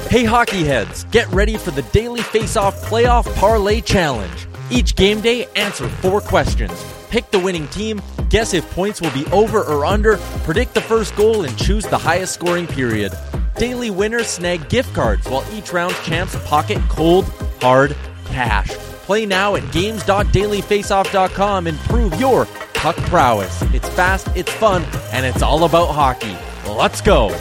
Hey hockey heads, get ready for the Daily Face-Off Playoff Parlay Challenge. Each game day, answer 4 questions. Pick the winning team, guess if points will be over or under, predict the first goal, and choose the highest scoring period. Daily winners snag gift cards, while each round champs pocket cold, hard cash. Play now at games.dailyfaceoff.com and prove your puck prowess. It's fast, it's fun, and it's all about hockey. Let's go!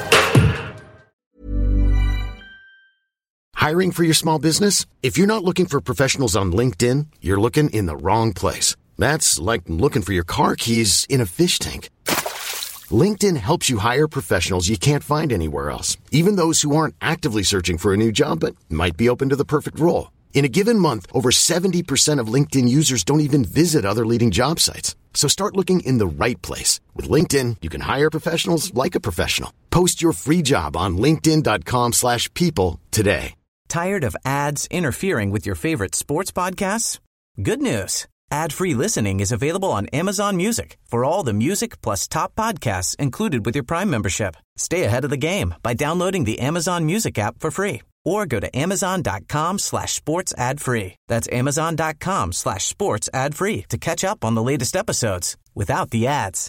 Hiring for your small business? If you're not looking for professionals on LinkedIn, you're looking in the wrong place. That's like looking for your car keys in a fish tank. LinkedIn helps you hire professionals you can't find anywhere else, even those who aren't actively searching for a new job but might be open to the perfect role. In a given month, over 70% of LinkedIn users don't even visit other leading job sites. So start looking in the right place. With LinkedIn, you can hire professionals like a professional. Post your free job on linkedin.com/people today. Tired of ads interfering with your favorite sports podcasts? Good news. Ad-free listening is available on Amazon Music for all the music plus top podcasts included with your Prime membership. Stay ahead of the game by downloading the Amazon Music app for free or go to amazon.com/sports ad free. That's amazon.com/sports ad free to catch up on the latest episodes without the ads.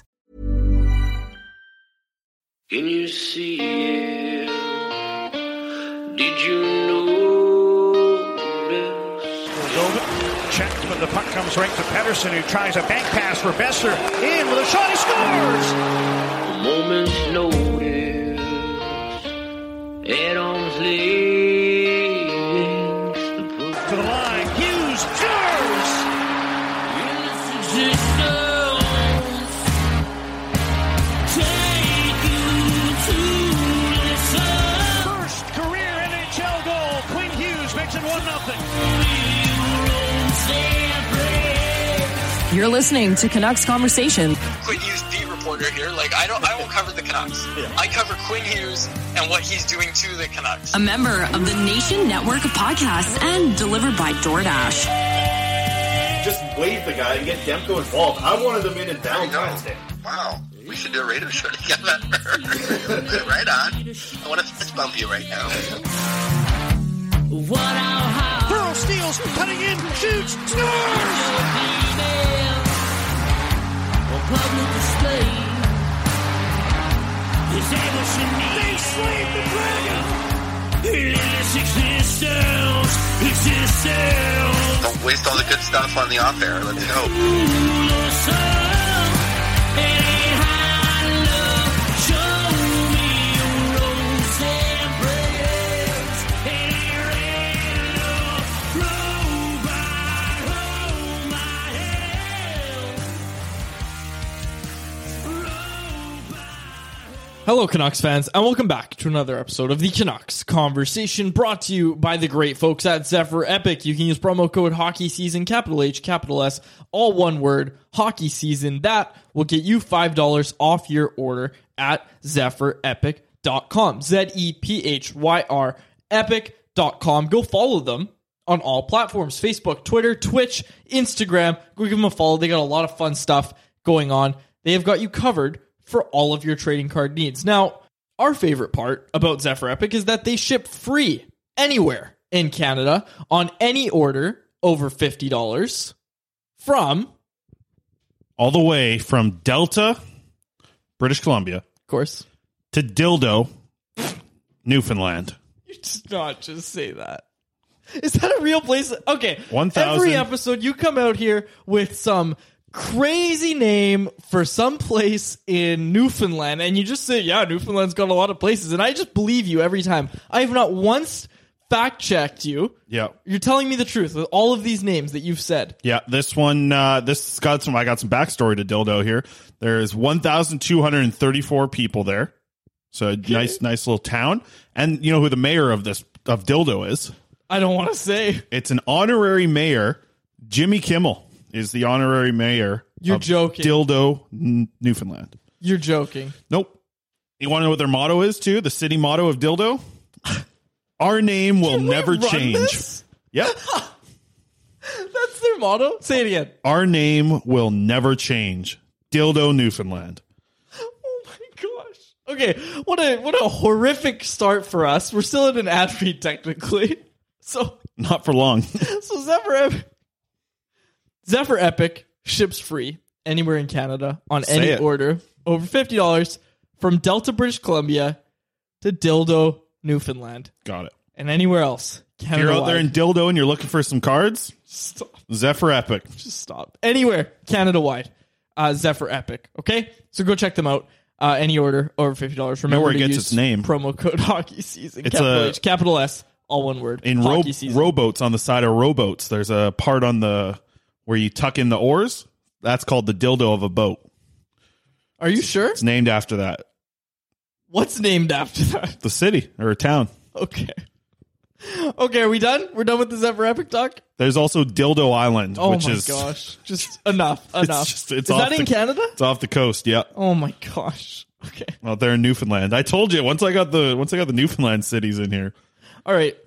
Can you see it? Did you notice? Checked, but the puck comes right to Pettersson, who tries a bank pass for Besser. In with a shot, he scores! A moment's notice at arm's length. To the line, Hughes scores! First career NHL goal, Quinn Hughes makes it 1-0. You're listening to Canucks Conversation. Quinn Hughes, beat reporter here. I won't cover the Canucks. Yeah. I cover Quinn Hughes and what he's doing to the Canucks. A member of the Nation Network of Podcasts and delivered by DoorDash. Just wave the guy and get Demko involved. I wanted them in downtown. Wow. We should do a radio show together. Right on. I want to fist bump you right now. Burrow steals, cutting in, shoots, scores! They slayed the dragon! Don't waste all the good stuff on the off air. Let's go. Hello, Canucks fans, and welcome back to another episode of the Canucks Conversation, brought to you by the great folks at Zephyr Epic. You can use promo code HOCKEYSEASON, capital H, capital S, all one word, Hockey Season. That will get you $5 off your order at ZephyrEpic.com. ZEPHYR Epic.com. Go follow them on all platforms, Facebook, Twitter, Twitch, Instagram. Go give them a follow. They got a lot of fun stuff going on. They have got you covered for all of your trading card needs. Now, our favorite part about Zephyr Epic is that they ship free anywhere in Canada on any order over $50 from all the way from Delta, British Columbia, of course, to Dildo, Newfoundland. You just not just say that. Is that a real place? Okay. 1,000. Every episode you come out here with some crazy name for some place in Newfoundland, and you just say, yeah, Newfoundland's got a lot of places, and I just believe you every time. I have not once fact-checked you. Yeah. You're telling me the truth with all of these names that you've said. Yeah, this one, I got some backstory to Dildo here. There's 1,234 people there. So nice little town. And you know who the mayor of Dildo is? I don't want to say. It's an honorary mayor. Jimmy Kimmel is the honorary mayor. You're joking. Dildo, Newfoundland. You're joking. Nope. You want to know what their motto is, too? The city motto of Dildo? Our name will never change. This? Yep. That's their motto? Say it again. Our name will never change. Dildo, Newfoundland. Oh, my gosh. Okay, what a horrific start for us. We're still in an ad read technically. So Not for long. so Zephyr Epic ships free anywhere in Canada on Say any it. order over $50 from Delta, British Columbia to Dildo, Newfoundland, Got it. and anywhere else. If you're out there in Dildo and you're looking for some cards, Stop. Zephyr Epic. Just stop. Anywhere, Canada-wide. Zephyr Epic, okay? So go check them out. Any order over $50. Remember where it to gets use its name. promo code Hockey Season. It's Capital a- H, capital S, all one word. In Hockey Season. rowboats, on the side of rowboats, there's a part on the where you tuck in the oars. That's called the dildo of a boat. Are you sure? It's named after that. What's named after that? The city or a town. Okay. Okay, are we done? We're done with the Zephyr Epic talk? There's also Dildo Island, Oh which my is gosh. Just enough. it's Is off that in the- Canada? It's off the coast. Yeah, Oh my gosh. Okay. out there in Newfoundland. I told you once I got the Newfoundland cities in here. All right.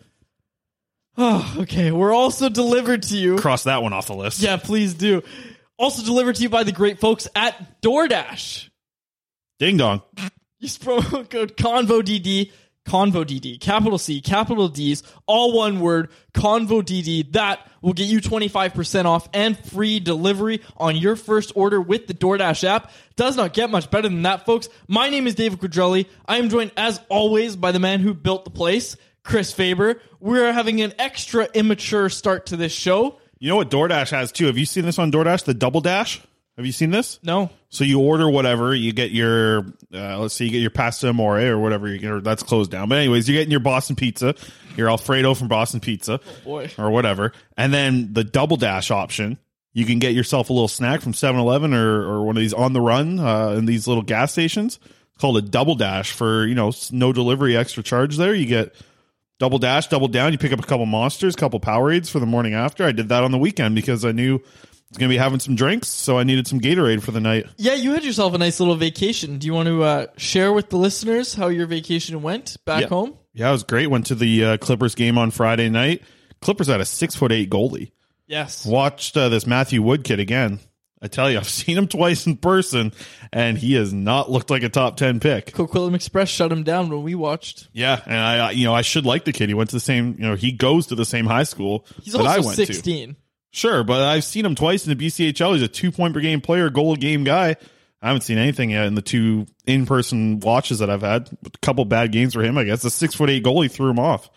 Oh, okay. We're also delivered to you. Cross that one off the list. Yeah, please do. Also delivered to you by the great folks at DoorDash. Ding dong. Use promo code CONVODD, CONVODD, capital C, capital D's, all one word, CONVODD. That will get you 25% off and free delivery on your first order with the DoorDash app. Does not get much better than that, folks. My name is David Quadrelli. I am joined, as always, by the man who built the place, Chris Faber. We're having an extra immature start to this show. You know what DoorDash has too? Have you seen this on DoorDash? The Double Dash? Have you seen this? No. So you order whatever, you get your, let's say you get your pasta amore or whatever, or that's closed down. But anyways, you're getting your Boston pizza, your Alfredo from Boston Pizza, boy. or whatever. And then the Double Dash option, you can get yourself a little snack from 7-Eleven or one of these on the run in these little gas stations. It's called a Double Dash for, no delivery extra charge there. You get Double Dash, double down. You pick up a couple Monsters, a couple Powerades for the morning after. I did that on the weekend because I knew I was going to be having some drinks, so I needed some Gatorade for the night. Yeah, you had yourself a nice little vacation. Do you want to share with the listeners how your vacation went back home? Yeah, it was great. Went to the Clippers game on Friday night. Clippers had a 6'8" goalie. Yes. Watched this Matthew Wood kid again. I tell you, I've seen him twice in person, and he has not looked like a top 10 pick. Coquitlam Express shut him down when we watched. Yeah, and I should like the kid. He went to the same, he goes to the same high school He's that also I went 16. to. Sure, but I've seen him twice in the BCHL. He's a 2-point per game player, goal a game guy. I haven't seen anything yet in the 2 in-person watches that I've had. A couple bad games for him, I guess. The 6'8" goalie threw him off.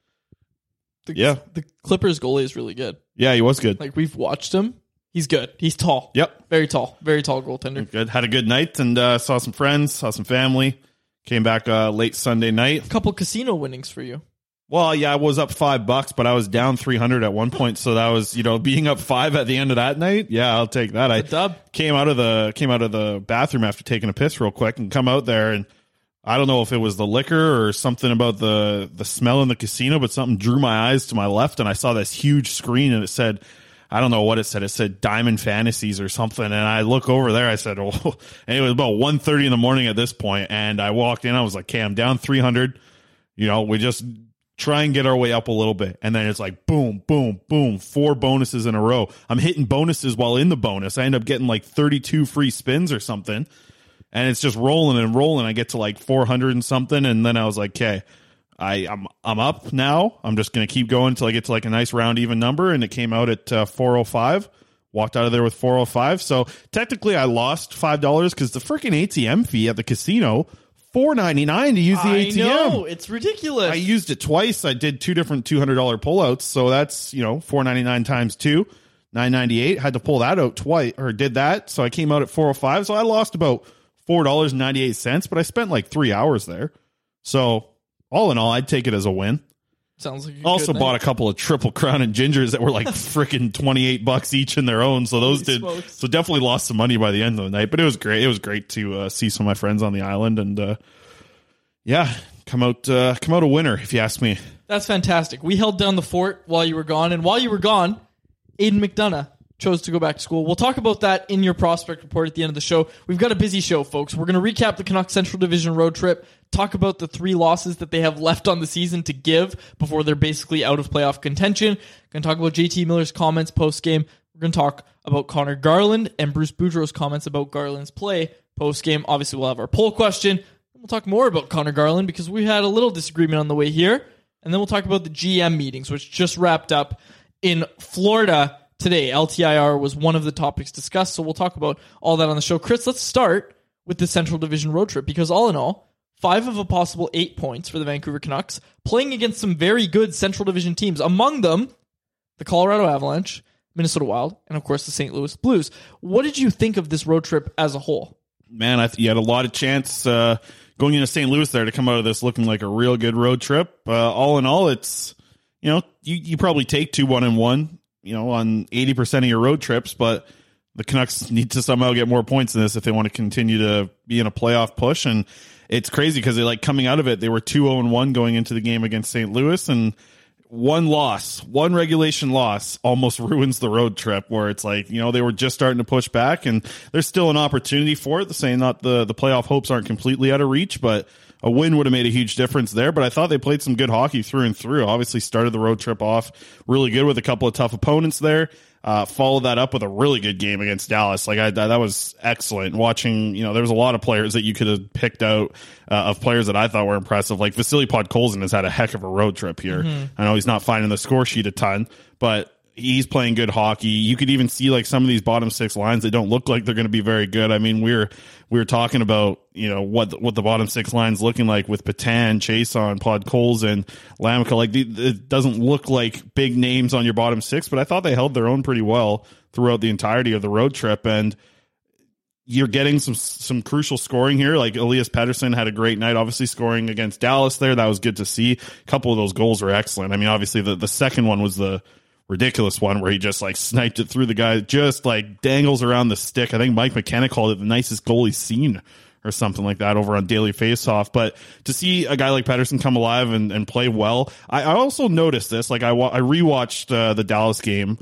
The Clippers goalie is really good. Yeah, he was good. Like, we've watched him. He's good. He's tall. Yep. Very tall. Very tall goaltender. Good. Had a good night and saw some friends, saw some family. Came back late Sunday night. A couple casino winnings for you. Well, yeah, I was up $5, but I was down 300 at one point. So that was, being up 5 at the end of that night. Yeah, I'll take that. I dub. came out of the bathroom after taking a piss real quick and come out there, and I don't know if it was the liquor or something about the smell in the casino, but something drew my eyes to my left, and I saw this huge screen, and it said, I don't know what it said. It said Diamond Fantasies or something. And I look over there. I said, oh, and it was about 1:30 in the morning at this point. And I walked in. I was like, okay, I'm down 300. We just try and get our way up a little bit. And then it's like, boom, boom, boom, 4 bonuses in a row. I'm hitting bonuses while in the bonus. I end up getting like 32 free spins or something. And it's just rolling and rolling. I get to like 400 and something. And then I was like, okay, I'm up now. I'm just going to keep going until I get to like a nice round even number. And it came out at 405. Walked out of there with 405. So technically I lost $5 because the freaking ATM fee at the casino, $4.99 to use the ATM. I know. It's ridiculous. I used it twice. I did 2 different $200 pullouts. So that's, $4.99 times 2, $9.98. Had to pull that out twice, or did that. So I came out at 405. So I lost about $4.98, but I spent like 3 hours there. So all in all, I'd take it as a win. Sounds like also bought a couple of Triple Crown and Gingers that were like freaking $28 each in their own. So those so definitely lost some money by the end of the night, but it was great. It was great to see some of my friends on the island and come out a winner, if you ask me. That's fantastic. We held down the fort while you were gone, and while you were gone, Aiden McDonough chose to go back to school. We'll talk about that in your prospect report at the end of the show. We've got a busy show, folks. We're going to recap the Canucks Central Division road trip, talk about the 3 losses that they have left on the season to give before they're basically out of playoff contention. Going to talk about JT Miller's comments post-game. We're going to talk about Connor Garland and Bruce Boudreau's comments about Garland's play post-game. Obviously, we'll have our poll question. We'll talk more about Connor Garland because we had a little disagreement on the way here. And then we'll talk about the GM meetings, which just wrapped up in Florida today. LTIR was one of the topics discussed, so we'll talk about all that on the show. Chris, let's start with the Central Division road trip because all in all, 5 of a possible 8 points for the Vancouver Canucks, playing against some very good Central Division teams. Among them, the Colorado Avalanche, Minnesota Wild, and of course the St. Louis Blues. What did you think of this road trip as a whole? Man, you had a lot of chance going into St. Louis there to come out of this looking like a real good road trip. All in all, it's, you probably take 2 1-1, on 80% of your road trips, but the Canucks need to somehow get more points in this if they want to continue to be in a playoff push. And it's crazy because they coming out of it, they were 2-0-1 going into the game against St. Louis, and one regulation loss almost ruins the road trip where it's they were just starting to push back and there's still an opportunity for it. Saying not the playoff hopes aren't completely out of reach, but a win would have made a huge difference there. But I thought they played some good hockey through and through. Obviously started the road trip off really good with a couple of tough opponents there. Followed that up with a really good game against Dallas. That was excellent. Watching, there was a lot of players that you could have picked out of players that I thought were impressive. Like Vasily Podkolzin has had a heck of a road trip here. I know he's not finding the score sheet a ton, but he's playing good hockey. You could even see some of these bottom 6 lines that don't look like they're going to be very good. I mean, we were talking about what the bottom 6 lines looking like with Patan, Chason, Podkolzin, Lammikko. It doesn't look like big names on your bottom 6, but I thought they held their own pretty well throughout the entirety of the road trip. And you're getting some crucial scoring here. Like Elias Pettersson had a great night, obviously scoring against Dallas there. That was good to see. A couple of those goals were excellent. I mean, obviously the second one was the ridiculous one where he just sniped it through the guy, just dangles around the stick. I think Mike McKenna called it the nicest goal he's seen or something like that over on Daily Faceoff. But to see a guy like Pettersson come alive and play well, I also noticed this. I rewatched the Dallas game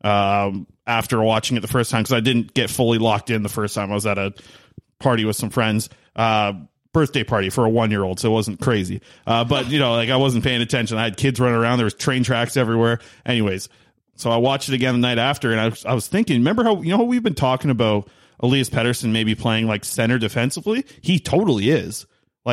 after watching it the first time because I didn't get fully locked in the first time. I was at a party with some friends. Birthday party for a 1-year-old, so it wasn't crazy. But I wasn't paying attention. I had kids running around. There was train tracks everywhere. Anyways, so I watched it again the night after, and I was thinking, remember how we've been talking about Elias Pettersson maybe playing center defensively? He totally is. Bo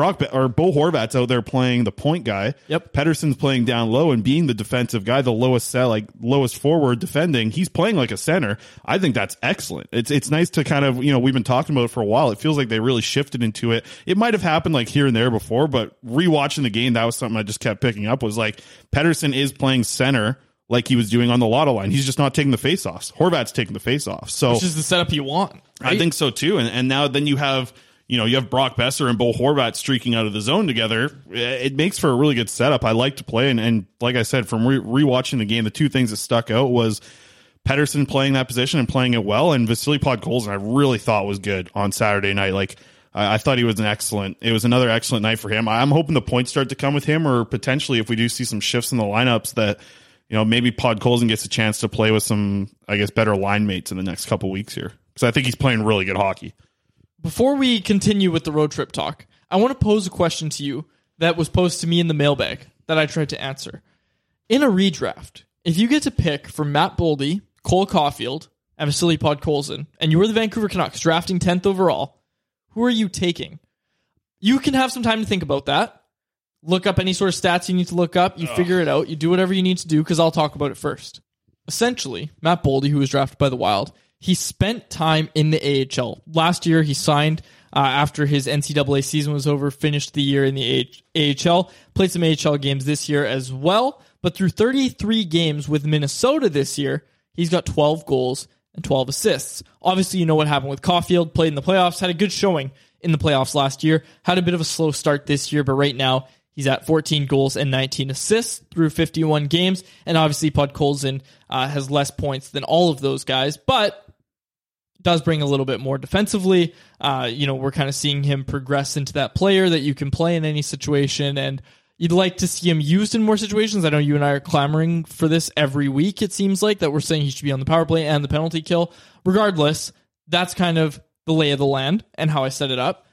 Horvat's out there playing the point guy. Yep. Pettersson's playing down low and being the defensive guy, the lowest forward defending. He's playing like a center. I think that's excellent. It's nice to kind of, we've been talking about it for a while. It feels like they really shifted into it. It might have happened here and there before, but rewatching the game, that was something I just kept picking up was Pettersson is playing center like he was doing on the Lotto line. He's just not taking the face-offs. Horvat's taking the face-offs. So which is the setup you want, right? I think so too. And now then you have Brock Besser and Bo Horvat streaking out of the zone together. It makes for a really good setup. I like to play. And like I said, from rewatching the game, the two things that stuck out was Pettersson playing that position and playing it well. And Vasily Podkolzin, I really thought was good on Saturday night. I thought it was another excellent night for him. I'm hoping the points start to come with him, or potentially if we do see some shifts in the lineups that, maybe Podkolzin gets a chance to play with some, better line mates in the next couple weeks here. Because I think he's playing really good hockey. Before we continue with the road trip talk, I want to pose a question to you that was posed to me in the mailbag that I tried to answer. In a redraft, if you get to pick from Matt Boldy, Cole Caulfield, and Vasily Podkolzin, and you were the Vancouver Canucks drafting 10th overall, who are you taking? You can have some time to think about that. Look up any sort of stats you need to look up. You figure it out. You do whatever you need to do because I'll talk about it first. Essentially, Matt Boldy, who was drafted by the Wild, he spent time in the AHL. Last year, he signed after his NCAA season was over, finished the year in the AHL, played some AHL games this year as well. But through 33 games with Minnesota this year, he's got 12 goals and 12 assists. Obviously, you know what happened with Caulfield, played in the playoffs, had a good showing in the playoffs last year, had a bit of a slow start this year, but right now, he's at 14 goals and 19 assists through 51 games. And obviously, Podkolzin has less points than all of those guys, but does bring a little bit more defensively. We're kind of seeing him progress into that player that you can play in any situation, and you'd like to see him used in more situations. I know you and I are clamoring for this every week, it seems like, that we're saying he should be on the power play and the penalty kill. Regardless, that's kind of the lay of the land and how I set it up.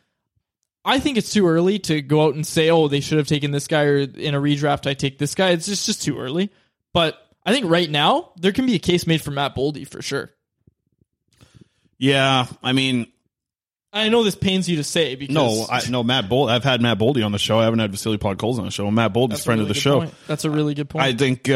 I think it's too early to go out and say, they should have taken this guy, or in a redraft, I take this guy. It's just too early. But I think right now, there can be a case made for Matt Boldy for sure. Yeah, I mean, I know this pains you to say because Matt Boldy. I've had Matt Boldy on the show. I haven't had Vasily Podkolzin on the show. Matt Boldy's friend of the show. Point. That's a really good point. I think,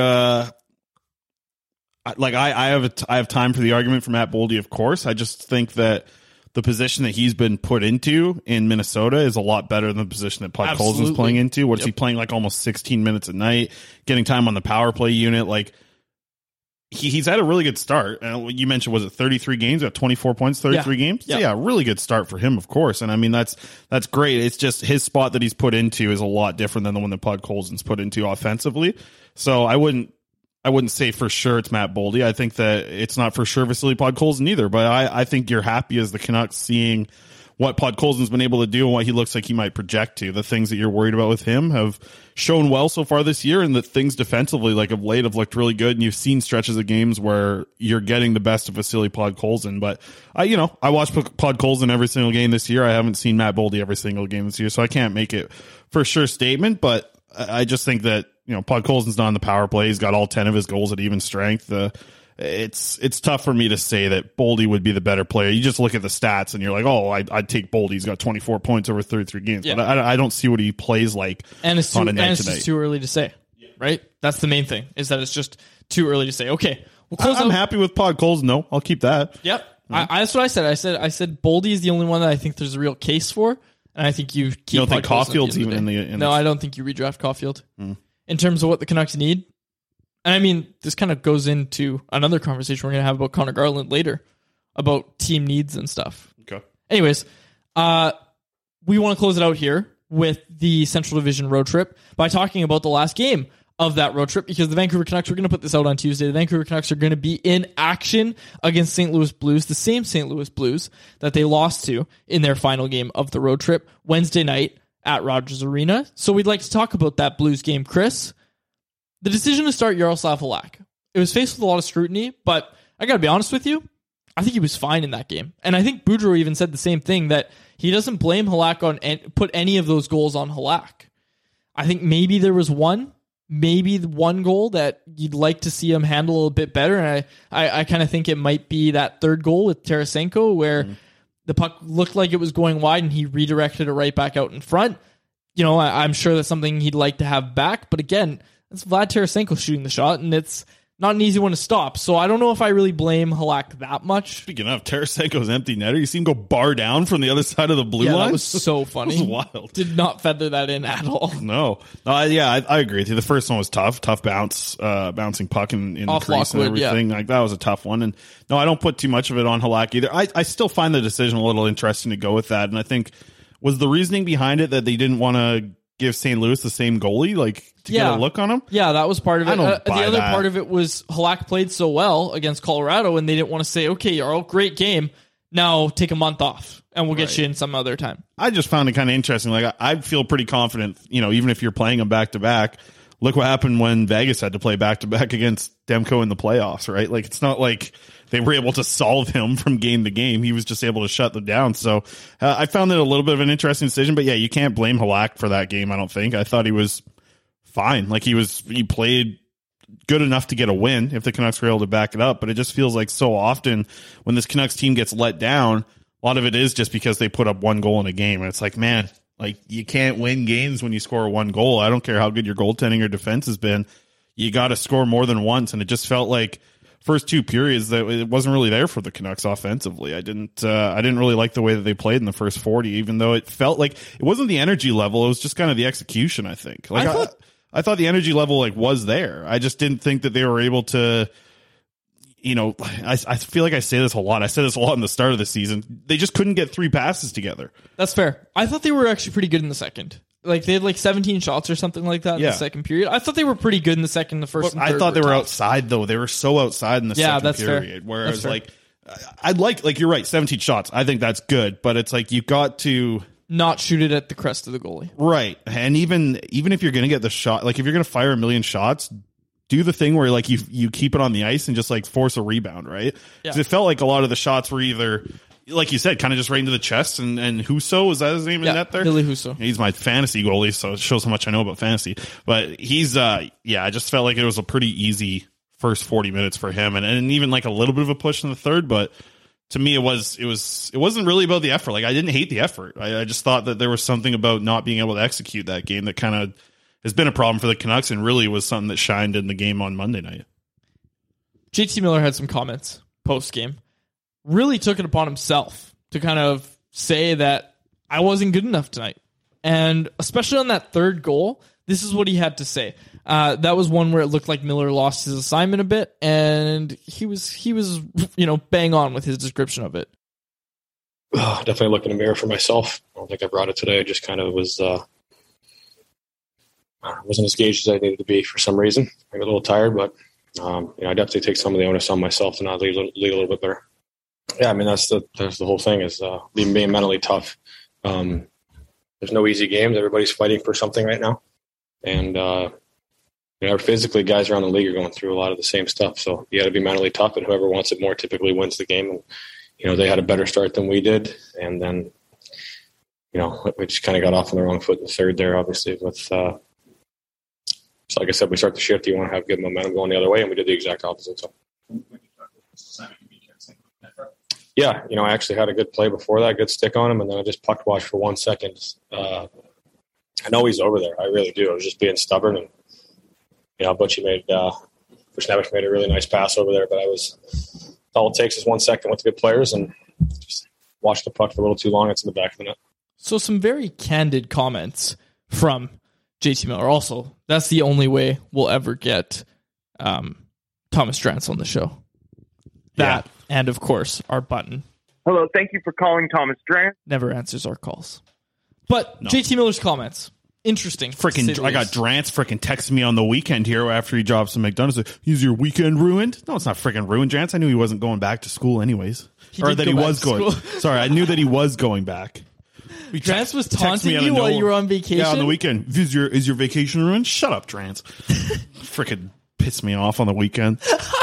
I have time for the argument for Matt Boldy, of course. I just think that the position that he's been put into in Minnesota is a lot better than the position that Podkolzin's playing into. What's he playing like almost 16 minutes a night, getting time on the power play unit? Like he's had a really good start. You mentioned, was it 33 games? Got 24 points, 33 games? Yeah. So yeah, really good start for him, of course. And I mean, that's great. It's just his spot that he's put into is a lot different than the one that Podkolzin's put into offensively. So I wouldn't say for sure it's Matt Boldy. I think that it's not for sure Vasily Podkolzin either, but I think you're happy as the Canucks seeing what Podkolzin's been able to do and what he looks like he might project to. The things that you're worried about with him have shown well so far this year, and that things defensively, like of late, have looked really good, and you've seen stretches of games where you're getting the best of Vasily Podkolzin. But I watched Podkolzin every single game this year. I haven't seen Matt Boldy every single game this year, so I can't make it for sure statement, but I just think that, Podkolzin's not on the power play. He's got all 10 of his goals at even strength. It's tough for me to say that Boldy would be the better player. You just look at the stats and you're like, oh, I'd take Boldy. He's got 24 points over 33 games. Yeah. But I don't see what he plays like on a night to night. It's too early to say, right? That's the main thing, is that it's just too early to say. Okay, we'll close I'm happy with Podkolzin. No, I'll keep that. Yep. That's what I said. I said Boldy is the only one that I think there's a real case for, and I think you keep. You don't think Caulfield's even in the? No, I don't think you redraft Caulfield. In terms of what the Canucks need. And I mean, this kind of goes into another conversation we're going to have about Connor Garland later, about team needs and stuff. Okay. Anyways, we want to close it out here with the Central Division road trip by talking about the last game of that road trip, because the Vancouver Canucks, we're going to put this out on Tuesday, the Vancouver Canucks are going to be in action against St. Louis Blues, the same St. Louis Blues that they lost to in their final game of the road trip Wednesday night at Rogers Arena. So we'd like to talk about that Blues game, Chris. The decision to start Yaroslav Halak, it was faced with a lot of scrutiny, but I got to be honest with you, I think he was fine in that game. And I think Boudreau even said the same thing, that he doesn't blame Halak on put any of those goals on Halak. I think maybe there was one goal that you'd like to see him handle a little bit better. And I kind of think it might be that third goal with Tarasenko, where the puck looked like it was going wide and he redirected it right back out in front. I'm sure that's something he'd like to have back. But again, it's Vlad Tarasenko shooting the shot, and it's not an easy one to stop. So I don't know if I really blame Halak that much. Speaking of Tarasenko's empty netter, you see him go bar down from the other side of the blue line? That was so funny. That was wild. Did not feather that in at all. No. I agree with you. The first one was tough bouncing puck in the crease and everything. Like, that was a tough one. And no, I don't put too much of it on Halak either. I still find the decision a little interesting to go with that. And I think, was the reasoning behind it that they didn't want to give St. Louis the same goalie, to get a look on him? Yeah, that was part of it. The other part of it was Halak played so well against Colorado, and they didn't want to say, okay, Jarl, great game, now take a month off, and we'll get you in some other time. I just found it kind of interesting. Like, I feel pretty confident, even if you're playing them back-to-back, look what happened when Vegas had to play back-to-back against Demko in the playoffs, right? Like, it's not like they were able to solve him from game to game. He was just able to shut them down. So I found it a little bit of an interesting decision. But yeah, you can't blame Halak for that game, I don't think. I thought he was fine. Like, he played good enough to get a win if the Canucks were able to back it up. But it just feels like so often when this Canucks team gets let down, a lot of it is just because they put up one goal in a game. And it's like, man, like, you can't win games when you score one goal. I don't care how good your goaltending or defense has been. You got to score more than once. And it just felt like first two periods that it wasn't really there for the Canucks offensively. I didn't really like the way that they played in the first 40, even though it felt like it wasn't the energy level. It was just kind of the execution, I think. Like, I thought the energy level was there. I just didn't think that they were able to, I feel like I say this a lot. I said this a lot in the start of the season. They just couldn't get three passes together. That's fair. I thought they were actually pretty good in the second. Like, they had 17 shots or something like that in the second period. I thought they were pretty good in the second, the first, and third. I thought they were outside, though. They were so outside in the second period. Fair. Whereas, I'd like, you're right, 17 shots. I think that's good, but it's like, you got to not shoot it at the crest of the goalie. Right. And even if you're going to get the shot, like, if you're going to fire a million shots, do the thing where, like, you keep it on the ice and just, like, force a rebound, right? Because it felt like a lot of the shots were either, like you said, kind of just right into the chest. And Husso, was that his name in net there? Billy Husso. He's my fantasy goalie, so it shows how much I know about fantasy. But he's, I just felt like it was a pretty easy first 40 minutes for him. And even, like, a little bit of a push in the third, but to me, it wasn't really about the effort. Like, I didn't hate the effort. I just thought that there was something about not being able to execute that game that kind of has been a problem for the Canucks, and really was something that shined in the game on Monday night. JT Miller had some comments post-game. Really took it upon himself to kind of say that I wasn't good enough tonight. And especially on that third goal, this is what he had to say. That was one where it looked like Miller lost his assignment a bit, and he was bang on with his description of it. Definitely look in the mirror for myself. I don't think I brought it today. I just kind of wasn't as engaged as I needed to be for some reason. I got a little tired, but I definitely take some of the onus on myself to not lead a little bit better. Yeah, I mean, that's the whole thing is being mentally tough. There's no easy games. Everybody's fighting for something right now. And, physically, guys around the league are going through a lot of the same stuff. So you got to be mentally tough, and whoever wants it more typically wins the game. And, they had a better start than we did. And then, we just kind of got off on the wrong foot in the third there, obviously. So like I said, we start the shift. You want to have good momentum going the other way, and we did the exact opposite. So. Yeah, I actually had a good play before that, good stick on him, and then I just puck watched for 1 second. I know he's over there. I really do. I was just being stubborn, and Butchie made a really nice pass over there, but all it takes is 1 second with the good players, and just watched the puck for a little too long. It's in the back of the net. So some very candid comments from JT Miller. Also, that's the only way we'll ever get Thomas Drance on the show. That. Yeah. And, of course, our button. Hello, thank you for calling Thomas Drance. Never answers our calls. But no. JT Miller's comments. Interesting. I got Drance freaking texting me on the weekend here after he dropped some McDonald's. Is your weekend ruined? No, it's not freaking ruined, Drance. I knew he wasn't going back to school anyways. Or that he was going. Sorry, I knew that he was going back. Drance was taunting you while you were on vacation? Yeah, on the weekend. Is your vacation ruined? Shut up, Drance. Freaking pissed me off on the weekend.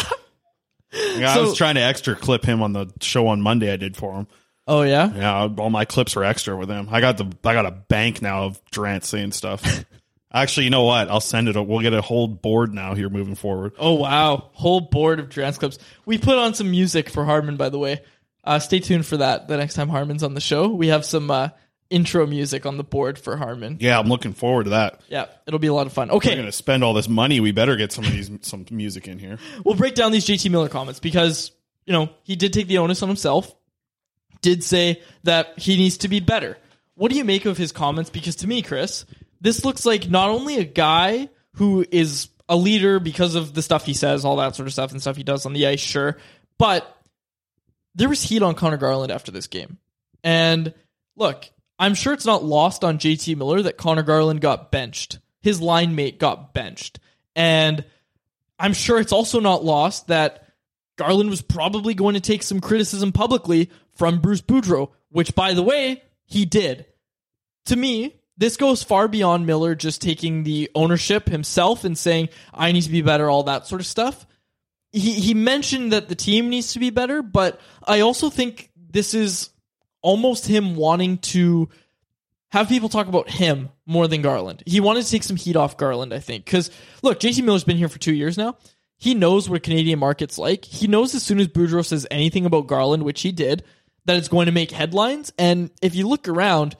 I was trying to extra clip him on the show on Monday I did for him. Oh, yeah? Yeah, all my clips were extra with him. I got a bank now of Drance saying stuff. Actually, you know what? I'll send it. We'll get a whole board now here moving forward. Oh, wow. Whole board of Drance clips. We put on some music for Hardman, by the way. Stay tuned for that the next time Hardman's on the show. We have some intro music on the board for Hardman. Yeah, I'm looking forward to that. Yeah, it'll be a lot of fun. Okay. We're going to spend all this money. We better get some music in here. We'll break down these JT Miller comments because, he did take the onus on himself. Did say that he needs to be better. What do you make of his comments? Because to me, Chris, this looks like not only a guy who is a leader because of the stuff he says, all that sort of stuff and stuff he does on the ice, sure, but there was heat on Connor Garland after this game. And look, I'm sure it's not lost on JT Miller that Connor Garland got benched. His line mate got benched. And I'm sure it's also not lost that Garland was probably going to take some criticism publicly from Bruce Boudreau, which, by the way, he did. To me, this goes far beyond Miller just taking the ownership himself and saying, I need to be better, all that sort of stuff. He mentioned that the team needs to be better, but I also think this is almost him wanting to have people talk about him more than Garland. He wanted to take some heat off Garland, I think. Because, look, JT Miller's been here for 2 years now. He knows what a Canadian market's like. He knows as soon as Boudreau says anything about Garland, which he did, that it's going to make headlines. And if you look around,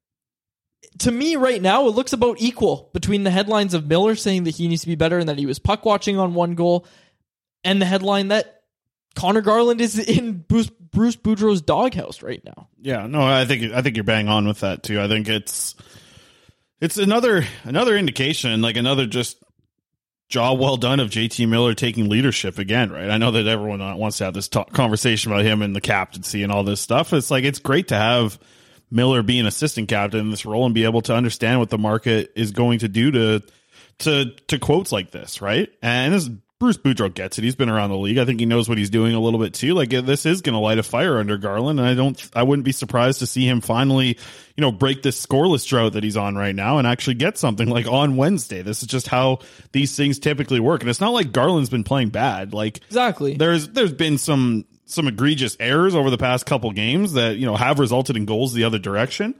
to me right now, it looks about equal between the headlines of Miller saying that he needs to be better and that he was puck watching on one goal and the headline that Connor Garland is in Bruce Boudreau's doghouse right now. Yeah, no, I think you're bang on with that too. I think it's another indication, like another just job well done of JT Miller taking leadership again, right? I know that everyone wants to have this conversation about him and the captaincy and all this stuff. It's like, it's great to have Miller be an assistant captain in this role and be able to understand what the market is going to do to quotes like this, right? And as Bruce Boudreau gets it, he's been around the league. I think he knows what he's doing a little bit too. Like, this is going to light a fire under Garland, and I wouldn't be surprised to see him finally, break this scoreless drought that he's on right now and actually get something like on Wednesday. This is just how these things typically work, and it's not like Garland's been playing bad. Like, exactly, there's been some egregious errors over the past couple games that have resulted in goals the other direction.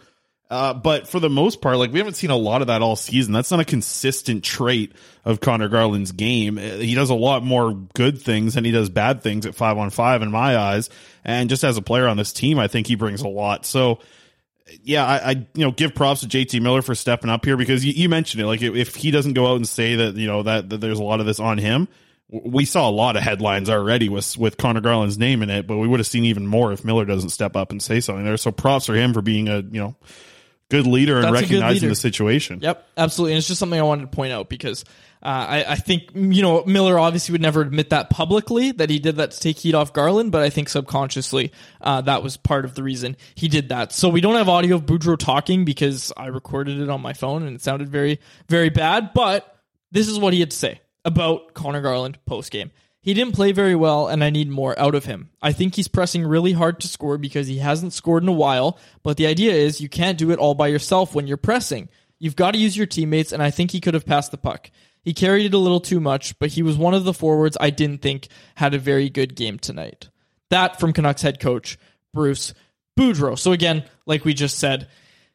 But for the most part, like we haven't seen a lot of that all season. That's not a consistent trait of Connor Garland's game. He does a lot more good things than he does bad things at 5-on-5 in my eyes. And just as a player on this team, I think he brings a lot. So yeah, I give props to JT Miller for stepping up here, because you mentioned it. Like if he doesn't go out and say that, that there's a lot of this on him, we saw a lot of headlines already with Connor Garland's name in it, but we would have seen even more if Miller doesn't step up and say something there. So props for him for being a, good leader and recognizing the situation. Yep, absolutely. And it's just something I wanted to point out, because I think, Miller obviously would never admit that publicly, that he did that to take heat off Garland, but I think subconsciously that was part of the reason he did that. So we don't have audio of Boudreau talking because I recorded it on my phone and it sounded very, very bad, but this is what he had to say about Connor Garland post-game. He didn't play very well, and I need more out of him. I think he's pressing really hard to score because he hasn't scored in a while, but the idea is you can't do it all by yourself when you're pressing. You've got to use your teammates, and I think he could have passed the puck. He carried it a little too much, but he was one of the forwards I didn't think had a very good game tonight. That from Canucks head coach Bruce Boudreau. So again, like we just said,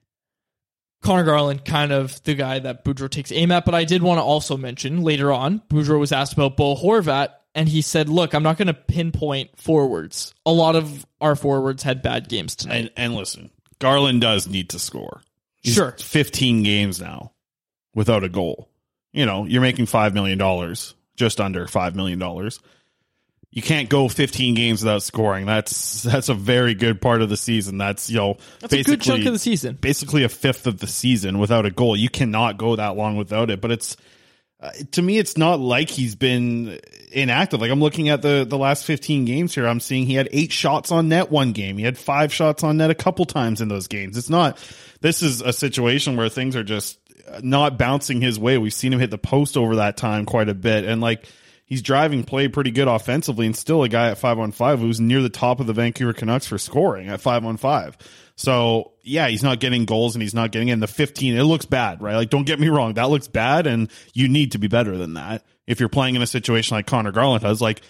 Connor Garland, kind of the guy that Boudreau takes aim at, but I did want to also mention later on, Boudreau was asked about Bo Horvat, and he said, look, I'm not going to pinpoint forwards. A lot of our forwards had bad games tonight. And listen, Garland does need to score. He's sure. 15 games now without a goal. You're making $5 million, just under $5 million. You can't go 15 games without scoring. That's a very good part of the season. That's a good chunk of the season. Basically a fifth of the season without a goal. You cannot go that long without it. But it's to me, it's not like he's been inactive. Like I'm looking at the last 15 games here. I'm seeing he had 8 shots on net one game. He had 5 shots on net a couple times in those games. This is a situation where things are just not bouncing his way. We've seen him hit the post over that time quite a bit. And he's driving play pretty good offensively, and still a guy at 5-on-5 who's near the top of the Vancouver Canucks for scoring at 5-on-5. So yeah, he's not getting goals and he's not getting in the 15. It looks bad, right? Like, don't get me wrong. That looks bad, and you need to be better than that. If you're playing in a situation like Connor Garland has, like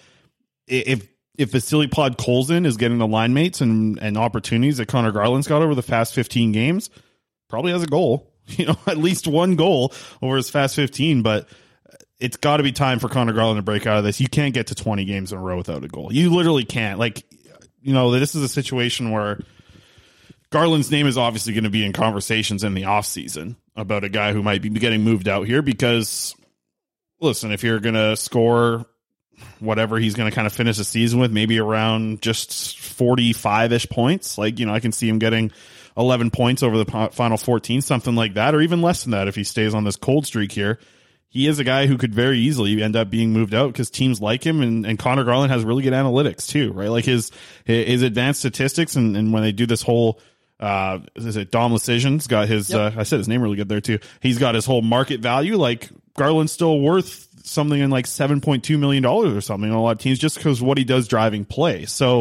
if Vasily Podkolzin is getting the line mates and opportunities that Connor Garland's got over the past 15 games, probably has a goal, at least one goal over his past 15, but it's got to be time for Connor Garland to break out of this. You can't get to 20 games in a row without a goal. You literally can't. This is a situation where Garland's name is obviously going to be in conversations in the offseason about a guy who might be getting moved out here because, listen, if you're going to score whatever he's going to kind of finish the season with, maybe around just 45-ish points, I can see him getting 11 points over the final 14, something like that, or even less than that if he stays on this cold streak here. He is a guy who could very easily end up being moved out because teams like him, and Connor Garland has really good analytics too, right? Like his advanced statistics, and when they do this whole is it Dom Lecision's got his I said his name really good there too. He's got his whole market value. Like Garland's still worth something in like $7.2 million or something on a lot of teams just because what he does driving play. So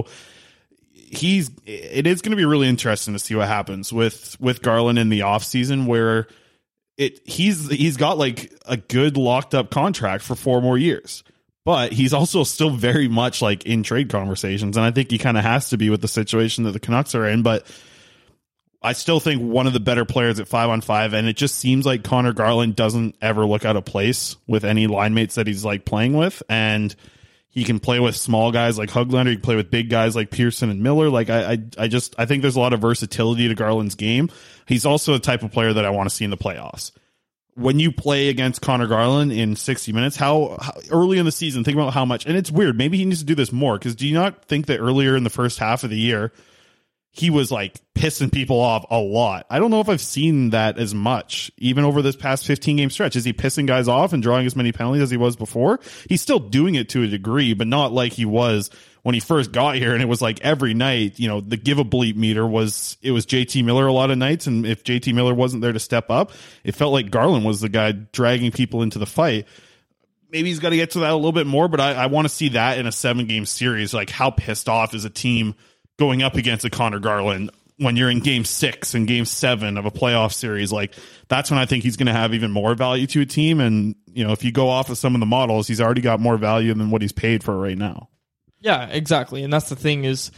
it is going to be really interesting to see what happens with Garland in the offseason, where he's got like a good locked up contract for 4 more years, but he's also still very much like in trade conversations. And I think he kind of has to be with the situation that the Canucks are in, but I still think one of the better players at 5-on-5. And it just seems like Connor Garland doesn't ever look out of place with any line mates that he's like playing with. And he can play with small guys like Höglander. He can play with big guys like Pearson and Miller. Like I think there's a lot of versatility to Garland's game. He's also the type of player that I want to see in the playoffs. When you play against Connor Garland in 60 minutes, how early in the season, think about how much, and it's weird, maybe he needs to do this more, because do you not think that earlier in the first half of the year, he was like pissing people off a lot? I don't know if I've seen that as much, even over this past 15-game stretch. Is he pissing guys off and drawing as many penalties as he was before? He's still doing it to a degree, but not like he was when he first got here. And it was like every night, the give a bleep meter it was JT Miller a lot of nights. And if JT Miller wasn't there to step up, it felt like Garland was the guy dragging people into the fight. Maybe he's got to get to that a little bit more, but I want to see that in a 7-game series. Like, how pissed off is a team going up against a Connor Garland when you're in game 6 and game 7 of a playoff series? Like, that's when I think he's going to have even more value to a team. And, if you go off of some of the models, he's already got more value than what he's paid for right now. Yeah, exactly. And that's the thing is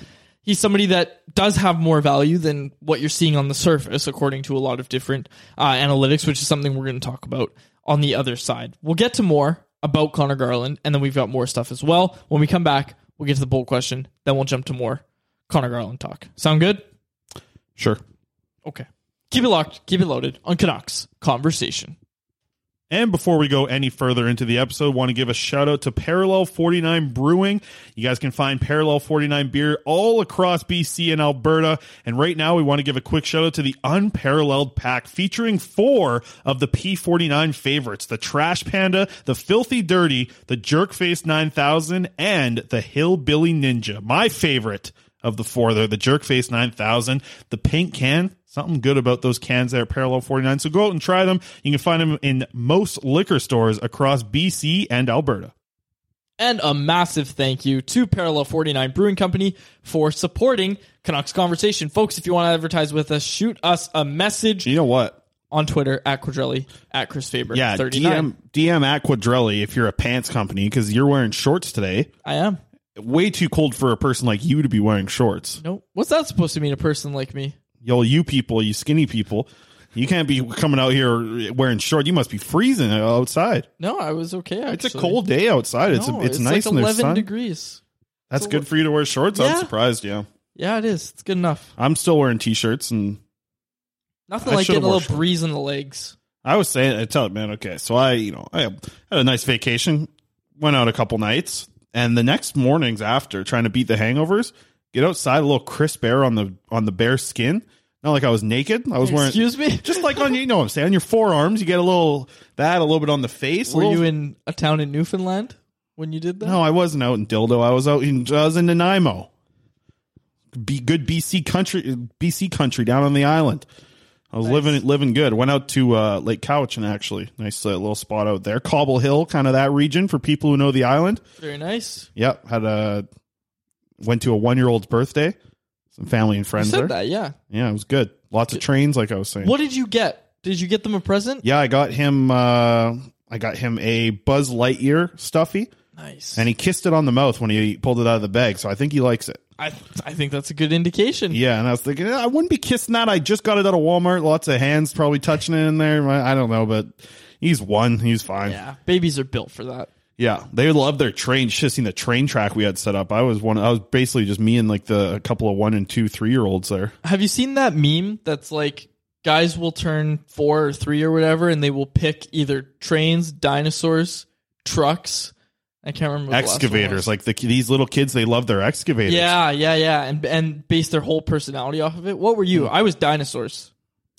he's somebody that does have more value than what you're seeing on the surface, according to a lot of different analytics, which is something we're going to talk about on the other side. We'll get to more about Connor Garland, and then we've got more stuff as well. When we come back, we'll get to the poll question, then we'll jump to more Connor Garland talk. Sound good? Sure. Okay. Keep it locked, keep it loaded on Canucks Conversation. And before we go any further into the episode, want to give a shout out to Parallel 49 Brewing. You guys can find Parallel 49 beer all across BC and Alberta. And right now we want to give a quick shout out to the Unparalleled Pack featuring 4 of the P49 favorites, the Trash Panda, the Filthy Dirty, the Jerkface 9000, and the Hillbilly Ninja. My favorite of the 4 there, the Jerkface 9000, the pink can. Something good about those cans there at Parallel 49. So go out and try them. You can find them in most liquor stores across BC and Alberta. And a massive thank you to Parallel 49 Brewing Company for supporting Canucks Conversation. Folks, if you want to advertise with us, shoot us a message. You know what? On Twitter, at Quadrelli, at Chris Faber. Yeah, 39. DM at Quadrelli if you're a pants company, because you're wearing shorts today. I am. Way too cold for a person like you to be wearing shorts. No, what's that supposed to mean, a person like me? Yo, you people, you skinny people, you can't be coming out here wearing shorts. You must be freezing outside. No, I was okay, actually. It's a cold day outside. It's nice like and 11 sun. degrees. That's good for you to wear shorts? Yeah. I'm surprised, yeah. Yeah, it is. It's good enough. I'm still wearing T-shirts. And nothing like getting a little breeze in the legs. I was saying, I tell it, man, okay, so I had a nice vacation, went out a couple nights, and the next mornings after, trying to beat the hangovers, get outside, a little crisp air on the bare skin. Not like I was naked. I was wearing. Excuse me? Just like on, you know what I'm saying, on your forearms, you get a little bit on the face. Were you in a town in Newfoundland when you did that? No, I wasn't out in Dildo. I was in Nanaimo. Good BC country down on the island. I was living good. Went out to Lake Cowichan, actually. Nice little spot out there. Cobble Hill, kind of that region for people who know the island. Very nice. Yep. Went to a 1-year-old's birthday. Some family and friends there. That, yeah. Yeah, it was good. Lots of trains, like I was saying. What did you get? Did you get them a present? Yeah, I got him a Buzz Lightyear stuffy. Nice. And he kissed it on the mouth when he pulled it out of the bag, so I think he likes it. I think that's a good indication. Yeah, and I was thinking, I wouldn't be kissing that. I just got it out of Walmart. Lots of hands probably touching it in there. I don't know, but he's one. He's fine. Yeah, babies are built for that. Yeah, they love their train. You should have seen the train track we had set up. I was basically just me and like a couple of 1 and 2, 3-year-olds there. Have you seen that meme that's like guys will turn 4 or 3 or whatever, and they will pick either trains, dinosaurs, trucks. I can't remember. Excavators, like these little kids, they love their excavators. Yeah, and base their whole personality off of it. What were you? I was dinosaurs.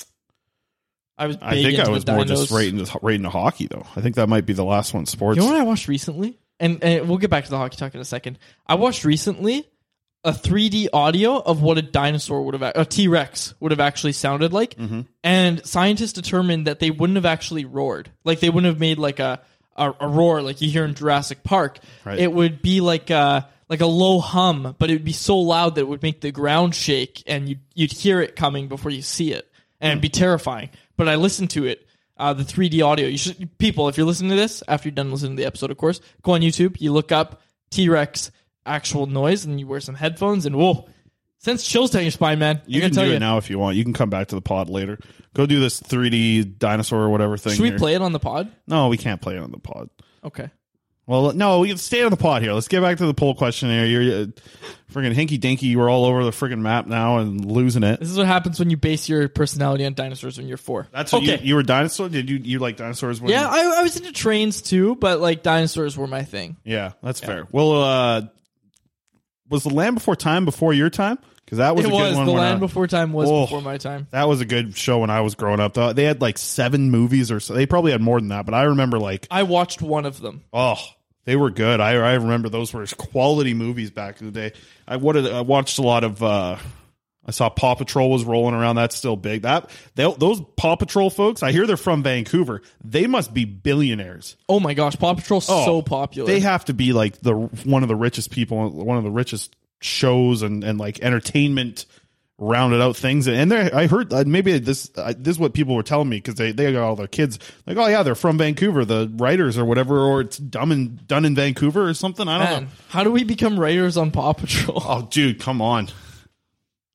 I think I was more just right into hockey, though. I think that might be the last one, sports. You know what I watched recently? And we'll get back to the hockey talk in a second. I watched recently a 3D audio of what a dinosaur a T-Rex would have actually sounded like. Mm-hmm. And scientists determined that they wouldn't have actually roared. Like, they wouldn't have made like a roar like you hear in Jurassic Park. Right. It would be like a low hum, but it would be so loud that it would make the ground shake, and you'd hear it coming before you see it. And it'd be terrifying. But I listened to it, the 3D audio. You should, people, if you're listening to this, after you're done listening to the episode, of course, go on YouTube, you look up T-Rex actual noise, and you wear some headphones, and whoa, sends chills down your spine, man. You can do it now if you want. You can come back to the pod later. Go do this 3D dinosaur or whatever thing. Should we play it on the pod? No, we can't play it on the pod. Okay. Well, no, we can stay on the pod here. Let's get back to the poll questionnaire. You're friggin' hinky-dinky. You were all over the friggin' map now and losing it. This is what happens when you base your personality on dinosaurs when you're 4. That's what you were a dinosaur? Did you like dinosaurs? Yeah, I was into trains too, but like dinosaurs were my thing. Yeah, that's fair. Well, was The Land Before Time before your time? Because that was a good one. The Land Before Time was before my time. That was a good show when I was growing up. They had like 7 movies or so. They probably had more than that, but I remember I watched one of them. Oh, they were good. I remember those were quality movies back in the day. I watched a lot of. I saw Paw Patrol was rolling around. That's still big. Those Paw Patrol folks, I hear they're from Vancouver. They must be billionaires. Oh my gosh, Paw Patrol's so popular. They have to be like one of the richest people, one of the richest shows and like entertainment rounded out things. And I heard maybe this is what people were telling me, because they got all their kids like, oh yeah, they're from Vancouver, the writers or whatever, or it's done in Vancouver or something. I don't know. How do we become writers on Paw Patrol? Oh dude, come on.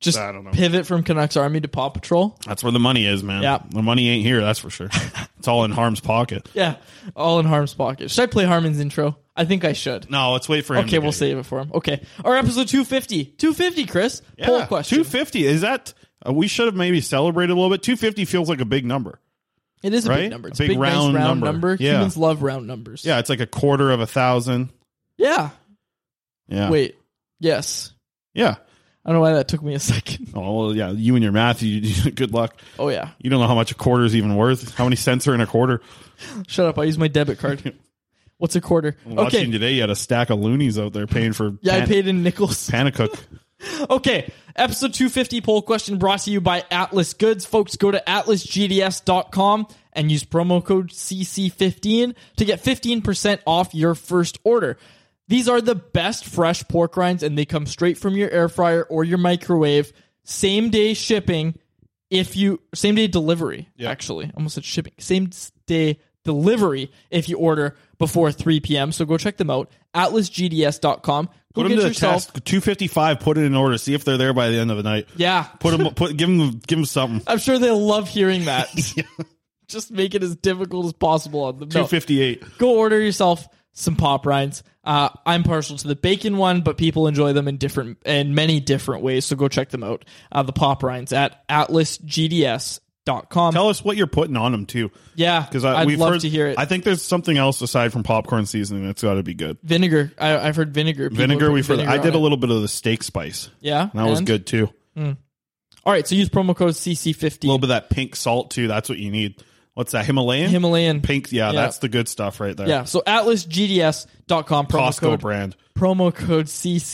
Just I don't know. Pivot from Canucks Army to Paw Patrol. That's where the money is, man. Yeah. The money ain't here, that's for sure. It's all in Harm's pocket. Yeah, all in Harm's pocket. Should I play Harmon's intro? I think I should. No, let's wait for him. Okay, we'll save it for him. Okay. Our episode 250. 250, Chris. Yeah, Poll question. 250. Is that... we should have maybe celebrated a little bit. 250 feels like a big number. It is a right? big number. It's a big nice round number. Yeah. Humans love round numbers. Yeah, it's like a quarter of 1,000. Yeah. Yeah. Wait. Yes. Yeah. I don't know why that took me a second. Oh, well, yeah. You and your math, good luck. Oh, yeah. You don't know how much a quarter is even worth. How many cents are in a quarter? Shut up. I use my debit card. What's a quarter? I'm watching today, you had a stack of loonies out there paying for... Yeah, I paid in nickels. Panacook. Okay. Episode 250 poll question brought to you by Atlas Goods. Folks, go to atlasgds.com and use promo code CC15 to get 15% off your first order. These are the best fresh pork rinds, and they come straight from your air fryer or your microwave. Same day shipping same day delivery, actually. Almost said shipping. Same day delivery if you order before 3 p.m. So go check them out. atlasgds.com. Put them to the test. 255, put it in order. See if they're there by the end of the night. Yeah. Give them something. I'm sure they'll love hearing that. Just make it as difficult as possible on them. 258. Go order yourself some pop rinds. I'm partial to the bacon one, but people enjoy them in many different ways. So go check them out. The pop rinds at atlasgds.com. Tell us what you're putting on them too. Yeah, because I'd love to hear it. I think there's something else aside from popcorn seasoning that's got to be good. Vinegar. I've heard vinegar. I did a little bit of the steak spice. Yeah, and that was good too. All right, so use promo code CC15. A little bit of that pink salt too. That's what you need. What's that? Himalayan pink. Yeah, that's the good stuff right there. Yeah. So atlasgds.com Costco brand promo code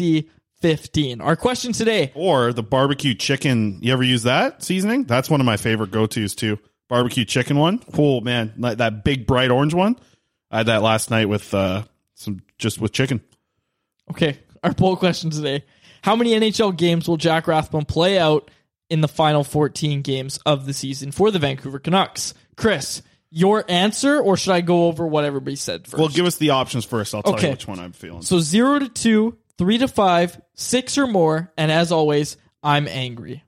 CC15. Our question today, or the barbecue chicken. You ever use that seasoning? That's one of my favorite go-tos too. Barbecue chicken one. Cool, man. Like that big bright orange one. I had that last night with with chicken. Okay. Our poll question today: how many NHL games will Jack Rathbone play out in the final 14 games of the season for the Vancouver Canucks? Chris, your answer, or should I go over what everybody said first? Well, give us the options first. I'll tell you which one I'm feeling. So 0 to 2, 3 to 5, 6 or more, and as always, I'm angry.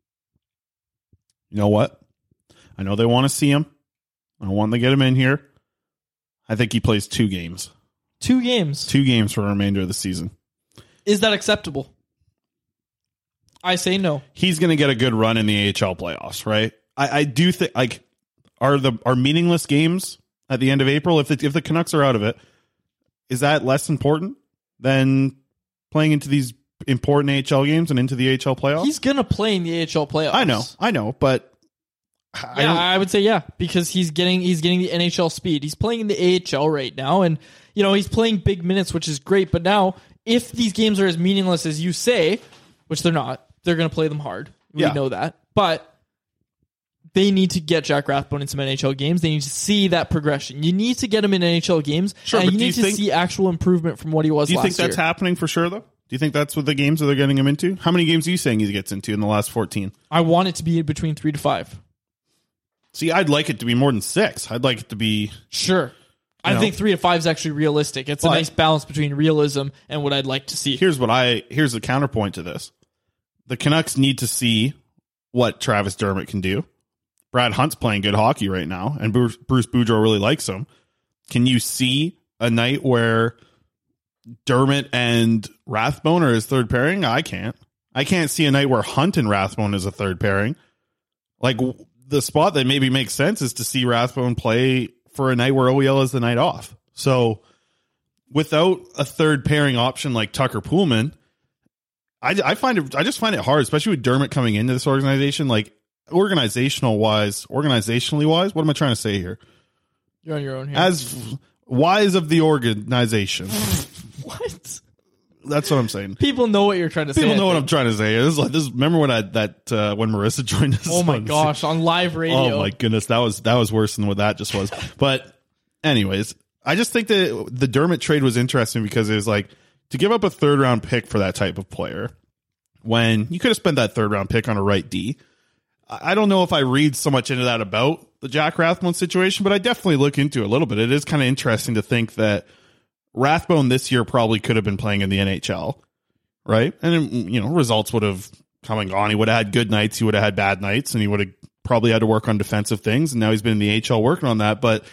You know what? I know they want to see him. I want to get him in here. I think he plays 2 games. 2 games? 2 games for the remainder of the season. Is that acceptable? I say no. He's going to get a good run in the AHL playoffs, right? I do think, like, are meaningless games at the end of April, if the Canucks are out of it, is that less important than playing into these important AHL games and into the AHL playoffs? He's going to play in the AHL playoffs. I know, but I would say because he's getting the NHL speed. He's playing in the AHL right now, and he's playing big minutes, which is great. But now, if these games are as meaningless as you say, which they're not, they're going to play them hard. We know that, but they need to get Jack Rathbone in some NHL games. They need to see that progression. You need to get him in NHL games, and you need to see actual improvement from what he was last year. Do you think that's happening for sure, though? Do you think that's what the games that they're getting him into? How many games are you saying he gets into in the last 14? I want it to be between 3 to 5. See, I'd like it to be more than 6. I'd like it to be... Sure. I think 3 to 5 is actually realistic. It's a nice balance between realism and what I'd like to see. Here's the counterpoint to this. The Canucks need to see what Travis Dermott can do. Brad Hunt's playing good hockey right now, and Bruce Boudreau really likes him. Can you see a night where Dermott and Rathbone are his third pairing? I can't. I can't see a night where Hunt and Rathbone is a third pairing. Like, the spot that maybe makes sense is to see Rathbone play for a night where OEL is the night off. So, without a third pairing option like Tucker Poolman, I just find it hard, especially with Dermott coming into this organization. Like, organizationally wise, what am I trying to say here? You're on your own here. As wise of the organization. What? That's what I'm saying. People know what you're trying to say. People know what I'm trying to say. Remember when when Marissa joined us? Oh my gosh, on live radio. Oh my goodness, that was worse than what that just was. But anyways, I just think that the Dermott trade was interesting because it was like, to give up a 3rd round pick for that type of player when you could have spent that 3rd round pick on a right D. I don't know if I read so much into that about the Jack Rathbone situation, but I definitely look into it a little bit. It is kind of interesting to think that Rathbone this year probably could have been playing in the NHL, right? And results would have come and gone. He would have had good nights. He would have had bad nights, and he would have probably had to work on defensive things. And now he's been in the AHL working on that. But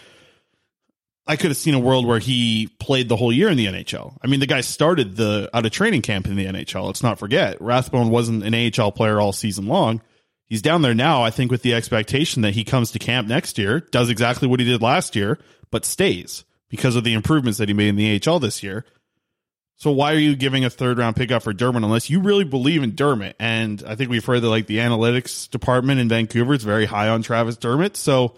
I could have seen a world where he played the whole year in the NHL. I mean, the guy started out of training camp in the NHL. Let's not forget, Rathbone wasn't an AHL player all season long. He's down there now, I think, with the expectation that he comes to camp next year, does exactly what he did last year, but stays because of the improvements that he made in the AHL this year. So why are you giving a third-round pickup for Dermott unless you really believe in Dermott? And I think we've heard that like the analytics department in Vancouver is very high on Travis Dermott. So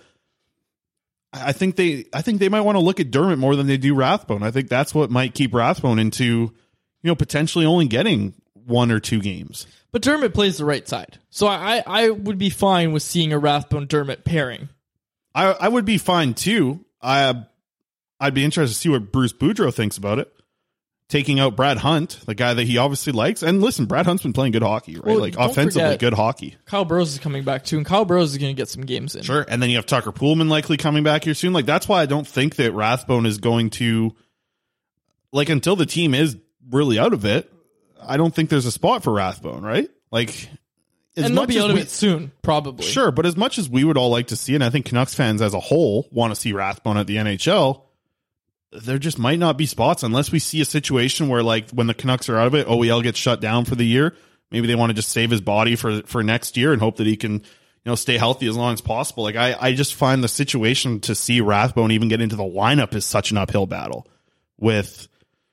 I think they might want to look at Dermott more than they do Rathbone. I think that's what might keep Rathbone into, potentially only getting 1 or 2 games. But Dermott plays the right side. So I would be fine with seeing a Rathbone-Dermott pairing. I would be fine too. I'd be interested to see what Bruce Boudreau thinks about it. Taking out Brad Hunt, the guy that he obviously likes. And listen, Brad Hunt's been playing good hockey, right? Well, offensively, good hockey. Kyle Burroughs is coming back too, and Kyle Burroughs is going to get some games in. Sure. And then you have Tucker Poolman likely coming back here soon. Like, that's why I don't think that Rathbone is going to, until the team is really out of it, I don't think there's a spot for Rathbone, right? And they'll be out of it soon, probably. Sure, but as much as we would all like to see, and I think Canucks fans as a whole want to see Rathbone at the NHL, there just might not be spots unless we see a situation where, when the Canucks are out of it, OEL gets shut down for the year. Maybe they want to just save his body for next year and hope that he can, stay healthy as long as possible. I just find the situation to see Rathbone even get into the lineup is such an uphill battle with,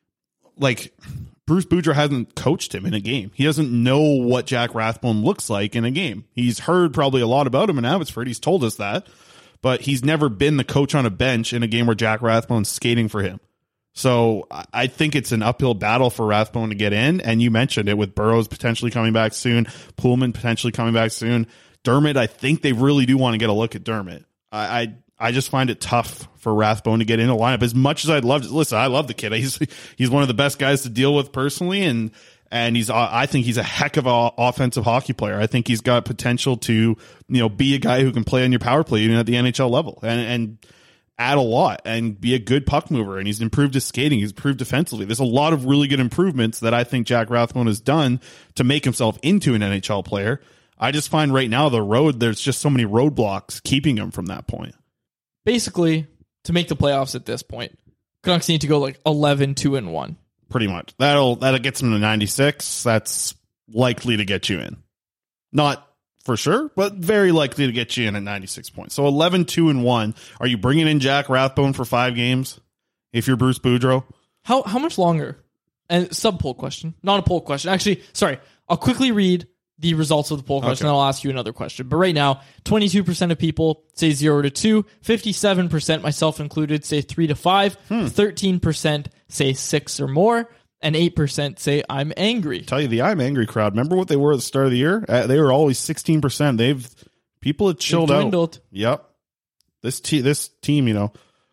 Bruce Boudreau hasn't coached him in a game. He doesn't know what Jack Rathbone looks like in a game. He's heard probably a lot about him in Abbotsford. He's told us that. But he's never been the coach on a bench in a game where Jack Rathbone's skating for him. So I think it's an uphill battle for Rathbone to get in. And you mentioned it with Burroughs potentially coming back soon, Poolman potentially coming back soon. Dermott, I think they really do want to get a look at Dermott. I just find it tough for Rathbone to get in the lineup as much as I'd love to. Listen, I love the kid. He's one of the best guys to deal with personally. And I think he's a heck of an offensive hockey player. I think he's got potential to, be a guy who can play on your power play even at the NHL level and add a lot and be a good puck mover. And he's improved his skating. He's improved defensively. There's a lot of really good improvements that I think Jack Rathbone has done to make himself into an NHL player. I just find right now there's just so many roadblocks keeping him from that point. Basically, to make the playoffs at this point, Canucks need to go 11-2-1. Pretty much. That'll get them to 96. That's likely to get you in. Not for sure, but very likely to get you in at 96 points. So 11-2-1. Are you bringing in Jack Rathbone for 5 games if you're Bruce Boudreau? How much longer? And sub-poll question. Not a poll question. Actually, sorry. I'll quickly read the results of the poll question, and I'll ask you another question. But right now, 22% of people say 0-2, 57%, myself included, say 3-5, 13% say 6 or more, and 8% say I'm angry. Tell you, the I'm angry crowd, remember what they were at the start of the year? They were always 16%. People have chilled out. Yep. This team, a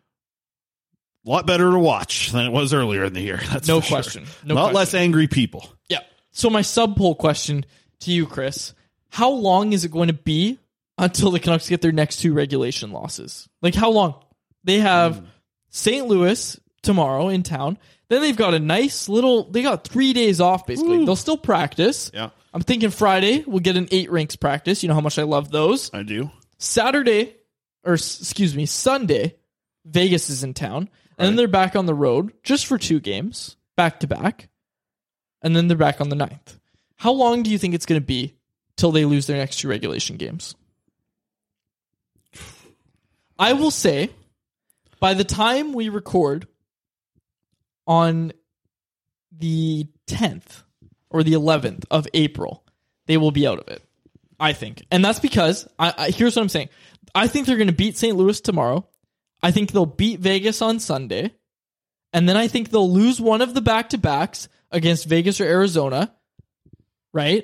lot better to watch than it was earlier in the year. That's no for question. Sure. No Not question. less angry people. Yeah. So my sub-poll question to you, Chris, how long is it going to be until the Canucks get their next 2 regulation losses? How long? They have St. Louis tomorrow in town. Then they've got they got 3 days off, basically. Ooh. They'll still practice. Yeah. I'm thinking Friday we'll get an 8 rinks practice. You know how much I love those. I do. Sunday, Vegas is in town. And then they're back on the road just for 2 games, back to back. And then they're back on the 9th. How long do you think it's going to be till they lose their next 2 regulation games? I will say, by the time we record on the 10th or the 11th of April, they will be out of it, I think. And that's because, here's what I'm saying. I think they're going to beat St. Louis tomorrow. I think they'll beat Vegas on Sunday. And then I think they'll lose one of the back-to-backs against Vegas or Arizona. Right?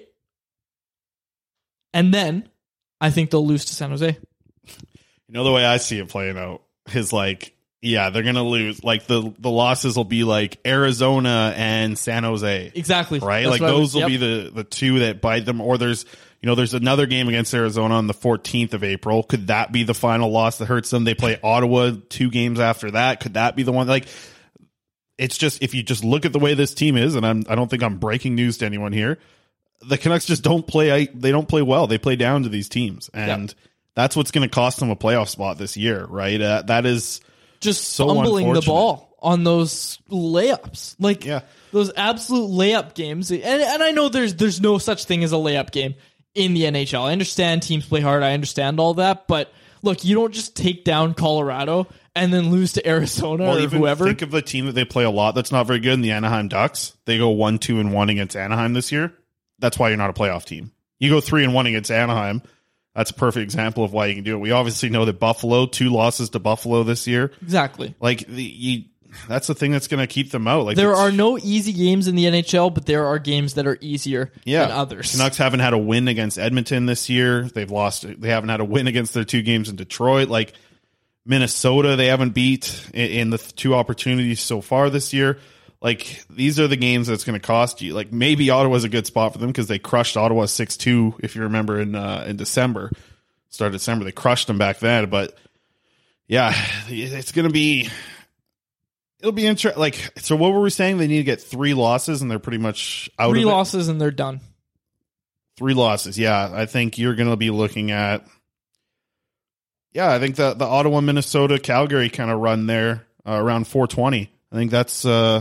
And then I think they'll lose to San Jose. The way I see it playing out is they're going to lose. The losses will be Arizona and San Jose. Exactly. Right? Those will be the 2 that bite them. Or there's another game against Arizona on the 14th of April. Could that be the final loss that hurts them? They play Ottawa 2 games after that. Could that be the one? It's just, if you just look at the way this team is, and I don't think I'm breaking news to anyone here, the Canucks just don't play. They don't play well. They play down to these teams, and that's what's going to cost them a playoff spot this year, right? That is just so fumbling the unfortunate. ball on those layups, those absolute layup games. And I know there's no such thing as a layup game in the NHL. I understand teams play hard. I understand all that, but look, you don't just take down Colorado and then lose to Arizona or even whoever. Think of a team that they play a lot that's not very good in the Anaheim Ducks. They go 1-2-1 against Anaheim this year. That's why you're not a playoff team. You go 3-1 against Anaheim. That's a perfect example of why you can do it. We obviously know that Buffalo, 2 losses to Buffalo this year. Exactly. Like that's the thing that's going to keep them out. Like there are no easy games in the NHL, but there are games that are easier than others. Canucks haven't had a win against Edmonton this year. They haven't had a win against their 2 games in Detroit. Like Minnesota, they haven't beat in the 2 opportunities so far this year. Like these are the games that's going to cost you. Like maybe Ottawa's a good spot for them because they crushed Ottawa 6-2. If you remember in December, start of December, they crushed them back then. But yeah, it's going to be. It'll be interesting. Like, so what were we saying? They need to get 3 losses, and they're pretty much out. 3 of it. losses, and they're done. 3 losses. Yeah, I think you're going to be looking at. Yeah, I think the Ottawa, Minnesota, Calgary kind of run there around 420. I think that's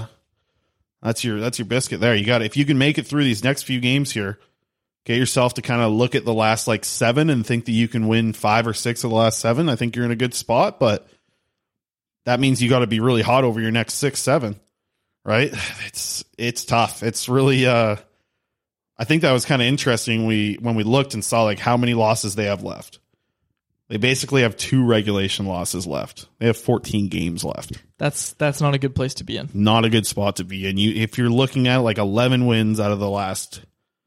your biscuit there. You got if you can make it through these next few games here, get yourself to kind of look at the last 7 and think that you can win 5 or 6 of the last 7. I think you're in a good spot, but that means you got to be really hot over your next 6-7, right? It's tough. It's really. I think that was kind of interesting. When we looked and saw how many losses they have left. They basically have 2 regulation losses left. They have 14 games left. That's not a good place to be in. Not a good spot to be in. If you're looking at 11 wins out of the last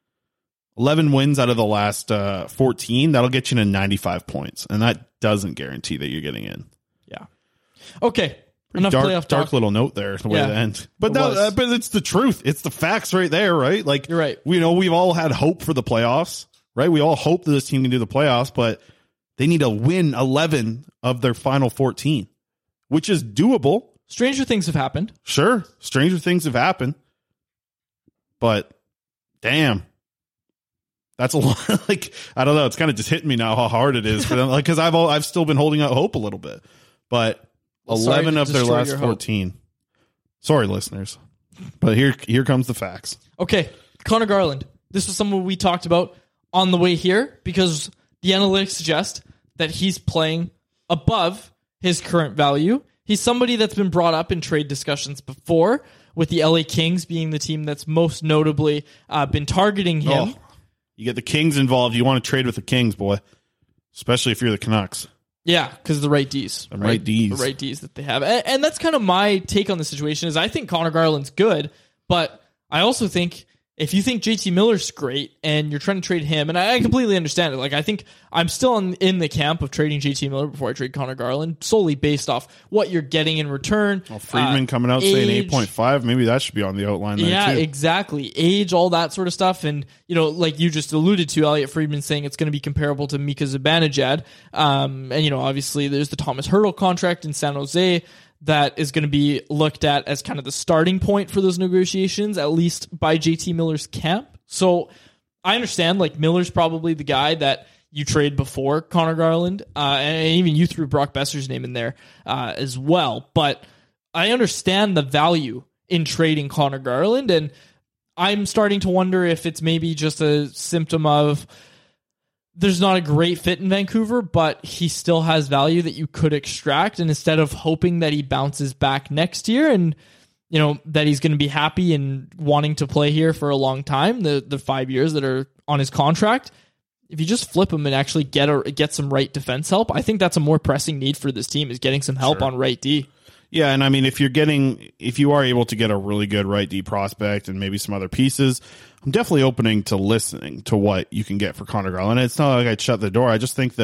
14, that'll get you to 95 points, and that doesn't guarantee that you're getting in. Yeah. Okay. Enough playoff talk. Dark little note there, the way to end. But but it's the truth. It's the facts right there, right? Like you're right. We've all had hope for the playoffs, right? We all hope that this team can do the playoffs, but they need to win 11 of their final 14, which is doable. Stranger things have happened. Sure, stranger things have happened, but damn. That's a lot. I don't know. It's kind of just hitting me now how hard it is for them. Because I've still been holding out hope a little bit, but 11 of their last 14. Sorry, listeners, but here comes the facts. Okay, Connor Garland. This was someone we talked about on the way here because the analytics suggest that he's playing above his current value. He's somebody that's been brought up in trade discussions before, with the LA Kings being the team that's most notably been targeting him. Oh, you get the Kings involved, you want to trade with the Kings, boy, especially if you're the Canucks. Yeah, because the right Ds. The right Ds that they have. And that's kind of my take on the situation is I think Connor Garland's good, but I also think if you think JT Miller's great and you're trying to trade him, and I completely understand it. I think I'm still in the camp of trading JT Miller before I trade Connor Garland, solely based off what you're getting in return. Well, Friedman coming out saying 8.5, maybe that should be on the outline there too. Exactly. Age, all that sort of stuff. And, like you just alluded to, Elliot Friedman saying it's going to be comparable to Mika Zibanejad. And, obviously there's the Thomas Hertl contract in San Jose that is going to be looked at as kind of the starting point for those negotiations, at least by JT Miller's camp. So I understand, Miller's probably the guy that you trade before Connor Garland, and even you threw Brock Besser's name in there as well. But I understand the value in trading Connor Garland, and I'm starting to wonder if it's maybe just a symptom of there's not a great fit in Vancouver, but he still has value that you could extract. And instead of hoping that he bounces back next year and, that he's going to be happy and wanting to play here for a long time, the 5 years that are on his contract, if you just flip him and actually get some right defense help, I think that's a more pressing need for this team is getting some help on right D. Yeah, and I mean, if you are able to get a really good right D prospect and maybe some other pieces, I'm definitely opening to listening to what you can get for Connor Garland. It's not like I'd shut the door. I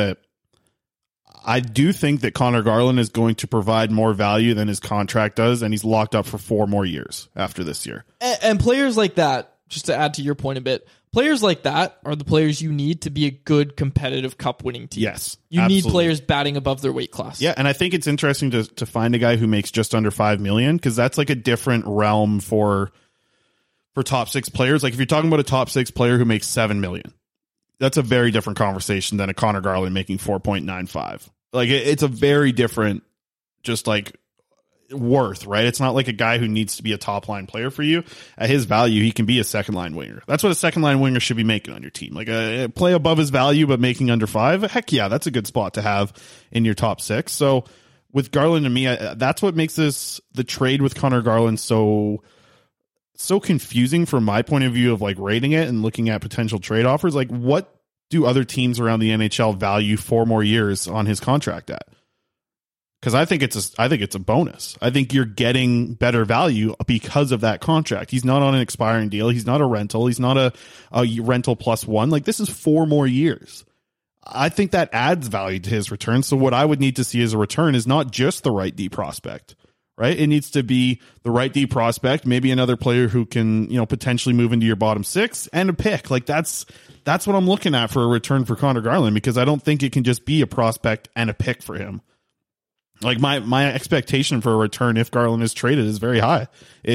do think that Connor Garland is going to provide more value than his contract does, and he's locked up for 4 more years after this year. And players like that, just to add to your point a bit, players like that are the players you need to be a good competitive cup-winning team. Yes, you absolutely. need players batting above their weight class. Yeah, and I think it's interesting to find a guy who makes just under $5 million because that's a different realm for for top 6 players. Like if you're talking about a top 6 player who makes $7 million, that's a very different conversation than a Connor Garland making 4.95. Like it's a very different, just like worth, right? It's not like a guy who needs to be a top line player for you. At his value, he can be a second line winger. That's what a second line winger should be making on your team. Like a play above his value, but making under 5. Heck yeah, that's a good spot to have in your top 6. So with Garland and me, that's what makes the trade with Connor Garland so confusing from my point of view of like rating it and looking at potential trade offers. Like what do other teams around the NHL value 4 more years on his contract at? Because I think it's a bonus. I think you're getting better value because of that contract. He's not on an expiring deal. He's not a rental. He's not a rental plus 1. Like this is 4 more years. I think that adds value to his return. So what I would need to see as a return is not just the right D prospect, right? It needs to be the right D prospect, maybe another player who can, potentially move into your bottom 6 and a pick. Like that's what I'm looking at for a return for Connor Garland, because I don't think it can just be a prospect and a pick for him. Like my expectation for a return if Garland is traded is very high.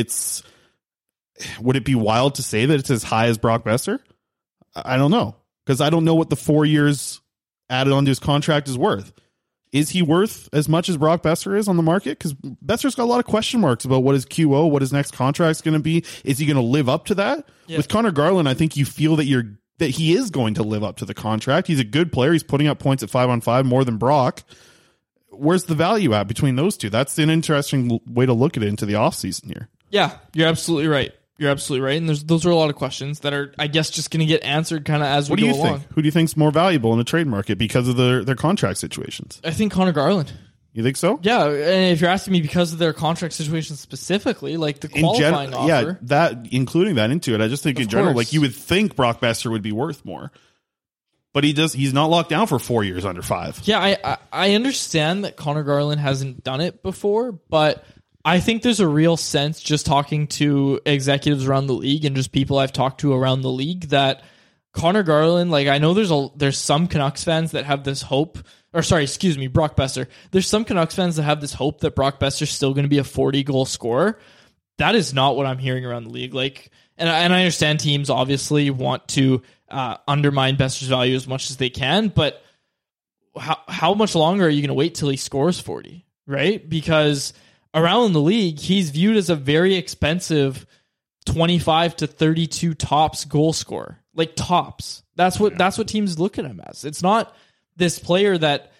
Would it be wild to say that it's as high as Brock Boeser? I don't know, because I don't know what the 4 years added onto his contract is worth. Is he worth as much as Brock Boeser is on the market? Because Boeser's got a lot of question marks about what his QO, what his next contract's going to be. Is he going to live up to that? Yeah. With Connor Garland, I think you feel that he is going to live up to the contract. He's a good player. He's putting up points at 5-on-5 more than Brock. Where's the value at between those two? That's an interesting way to look at it into the offseason here. Yeah, you're absolutely right. And those are a lot of questions that are, I guess, just going to get answered kind of as we go along. What do you think? Who do you think's more valuable in the trade market because of their contract situations? I think Connor Garland. You think so? Yeah, and if you're asking me because of their contract situation specifically, like the qualifying offer. Yeah, that including that into it. I just think in general, like you would think Brock Boeser would be worth more. But he's not locked down for 4 years under 5. Yeah, I understand that Connor Garland hasn't done it before, but I think there's a real sense just talking to executives around the league and just people I've talked to around the league that Connor Garland, like I know there's some Canucks fans that have this hope, or sorry, excuse me, Brock Boeser. There's some Canucks fans that have this hope that Brock Boeser's still going to be a 40-goal scorer. That is not what I'm hearing around the league. Like, and I understand teams obviously want to undermine Boeser's value as much as they can, but how much longer are you going to wait till he scores 40, right? Because around the league, he's viewed as a very expensive 25 to 32 tops goal scorer, like tops. That's what teams look at him as. It's not this player that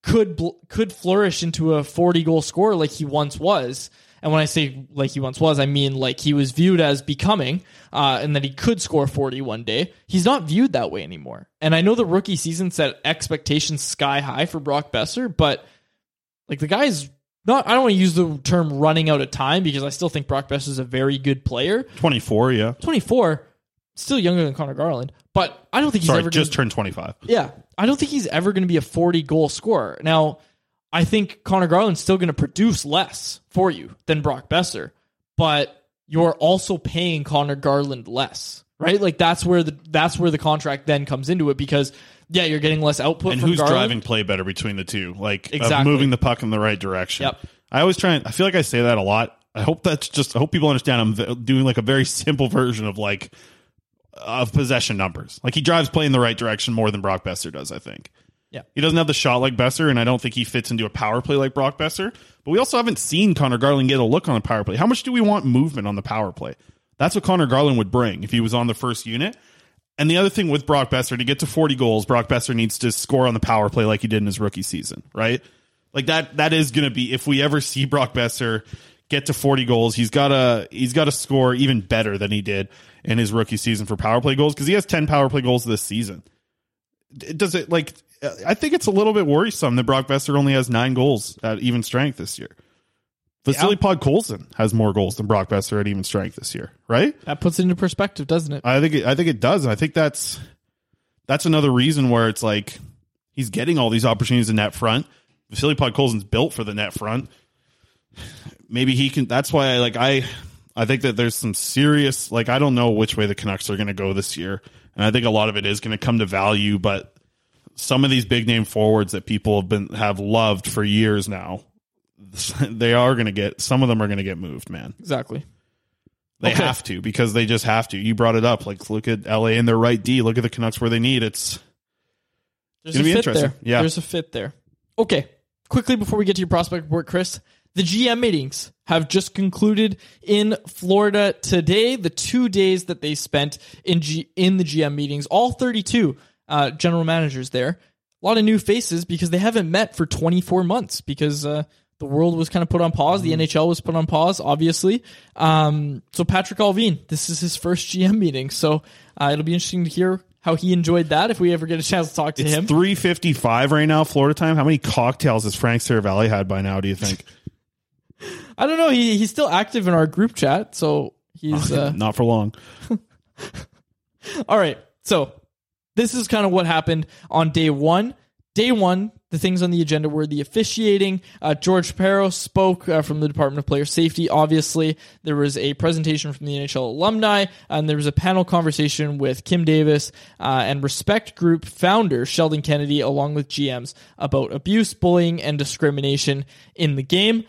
could flourish into a 40 goal scorer like he once was. And when I say like he once was, I mean like he was viewed as becoming, and that he could score 40 one day. He's not viewed that way anymore. And I know the rookie season set expectations sky high for Brock Boeser, but like the guy's not, I don't want to use the term running out of time because I still think Brock Boeser is a very good player. 24, yeah. 24, still younger than Connor Garland, but I don't think he's just turned 25. Yeah. I don't think he's ever going to be a 40 goal scorer. Now, I think Connor Garland's still going to produce less for you than Brock Boeser, but you're also paying Connor Garland less, right? Like that's where the contract then comes into it because yeah, you're getting less output. And from who's Garland. Driving play better between the two? Like exactly. Moving the puck in the right direction. Yep. I feel like I say that a lot. I hope people understand I'm doing like a very simple version of possession numbers. Like he drives play in the right direction more than Brock Boeser does, I think. Yeah. He doesn't have the shot like Boeser, and I don't think he fits into a power play like Brock Boeser. But we also haven't seen Connor Garland get a look on a power play. How much do we want movement on the power play? That's what Connor Garland would bring if he was on the first unit. And the other thing with Brock Boeser, to get to 40 goals, Brock Boeser needs to score on the power play like he did in his rookie season, right? Like that is going to be, if we ever see Brock Boeser get to 40 goals, he's got to score even better than he did in his rookie season for power play goals because he has 10 power play goals this season. I think it's a little bit worrisome that Brock Boeser only has 9 goals at even strength this year. Vasily Podkolzin has more goals than Brock Boeser at even strength this year, right? That puts it into perspective, doesn't it? I think it does. And I think that's another reason where it's like he's getting all these opportunities in net front. Vasily Podkolzin's built for the net front. Maybe he can. That's why I think that there's some serious, like, I don't know which way the Canucks are going to go this year. And I think a lot of it is going to come to value, but some of these big name forwards that people have loved for years now, some of them are going to get moved, man. Exactly. They have to, because they just have to. You brought it up. Like, look at LA and their right D. Look at the Canucks where they need. It's There's going to be fit interesting. there. Yeah. There's a fit there. Okay. Quickly before we get to your prospect report, Chris, the GM meetings have just concluded in Florida today. The 2 days that they spent in the GM meetings, all 32 general managers there. A lot of new faces because they haven't met for 24 months because the world was kind of put on pause. The NHL was put on pause, obviously. So Patrick Allvin, this is his first GM meeting. So it'll be interesting to hear how he enjoyed that if we ever get a chance to talk to him. It's 3:55 right now, Florida time. How many cocktails has Frank Saravalli had by now, do you think? I don't know. He's still active in our group chat, so he's... Not for long. All right, so this is kind of what happened on day one. Day one, the things on the agenda were the officiating. George Parro spoke from the Department of Player Safety, obviously. There was a presentation from the NHL alumni, and there was a panel conversation with Kim Davis and Respect Group founder Sheldon Kennedy, along with GMs, about abuse, bullying, and discrimination in the game.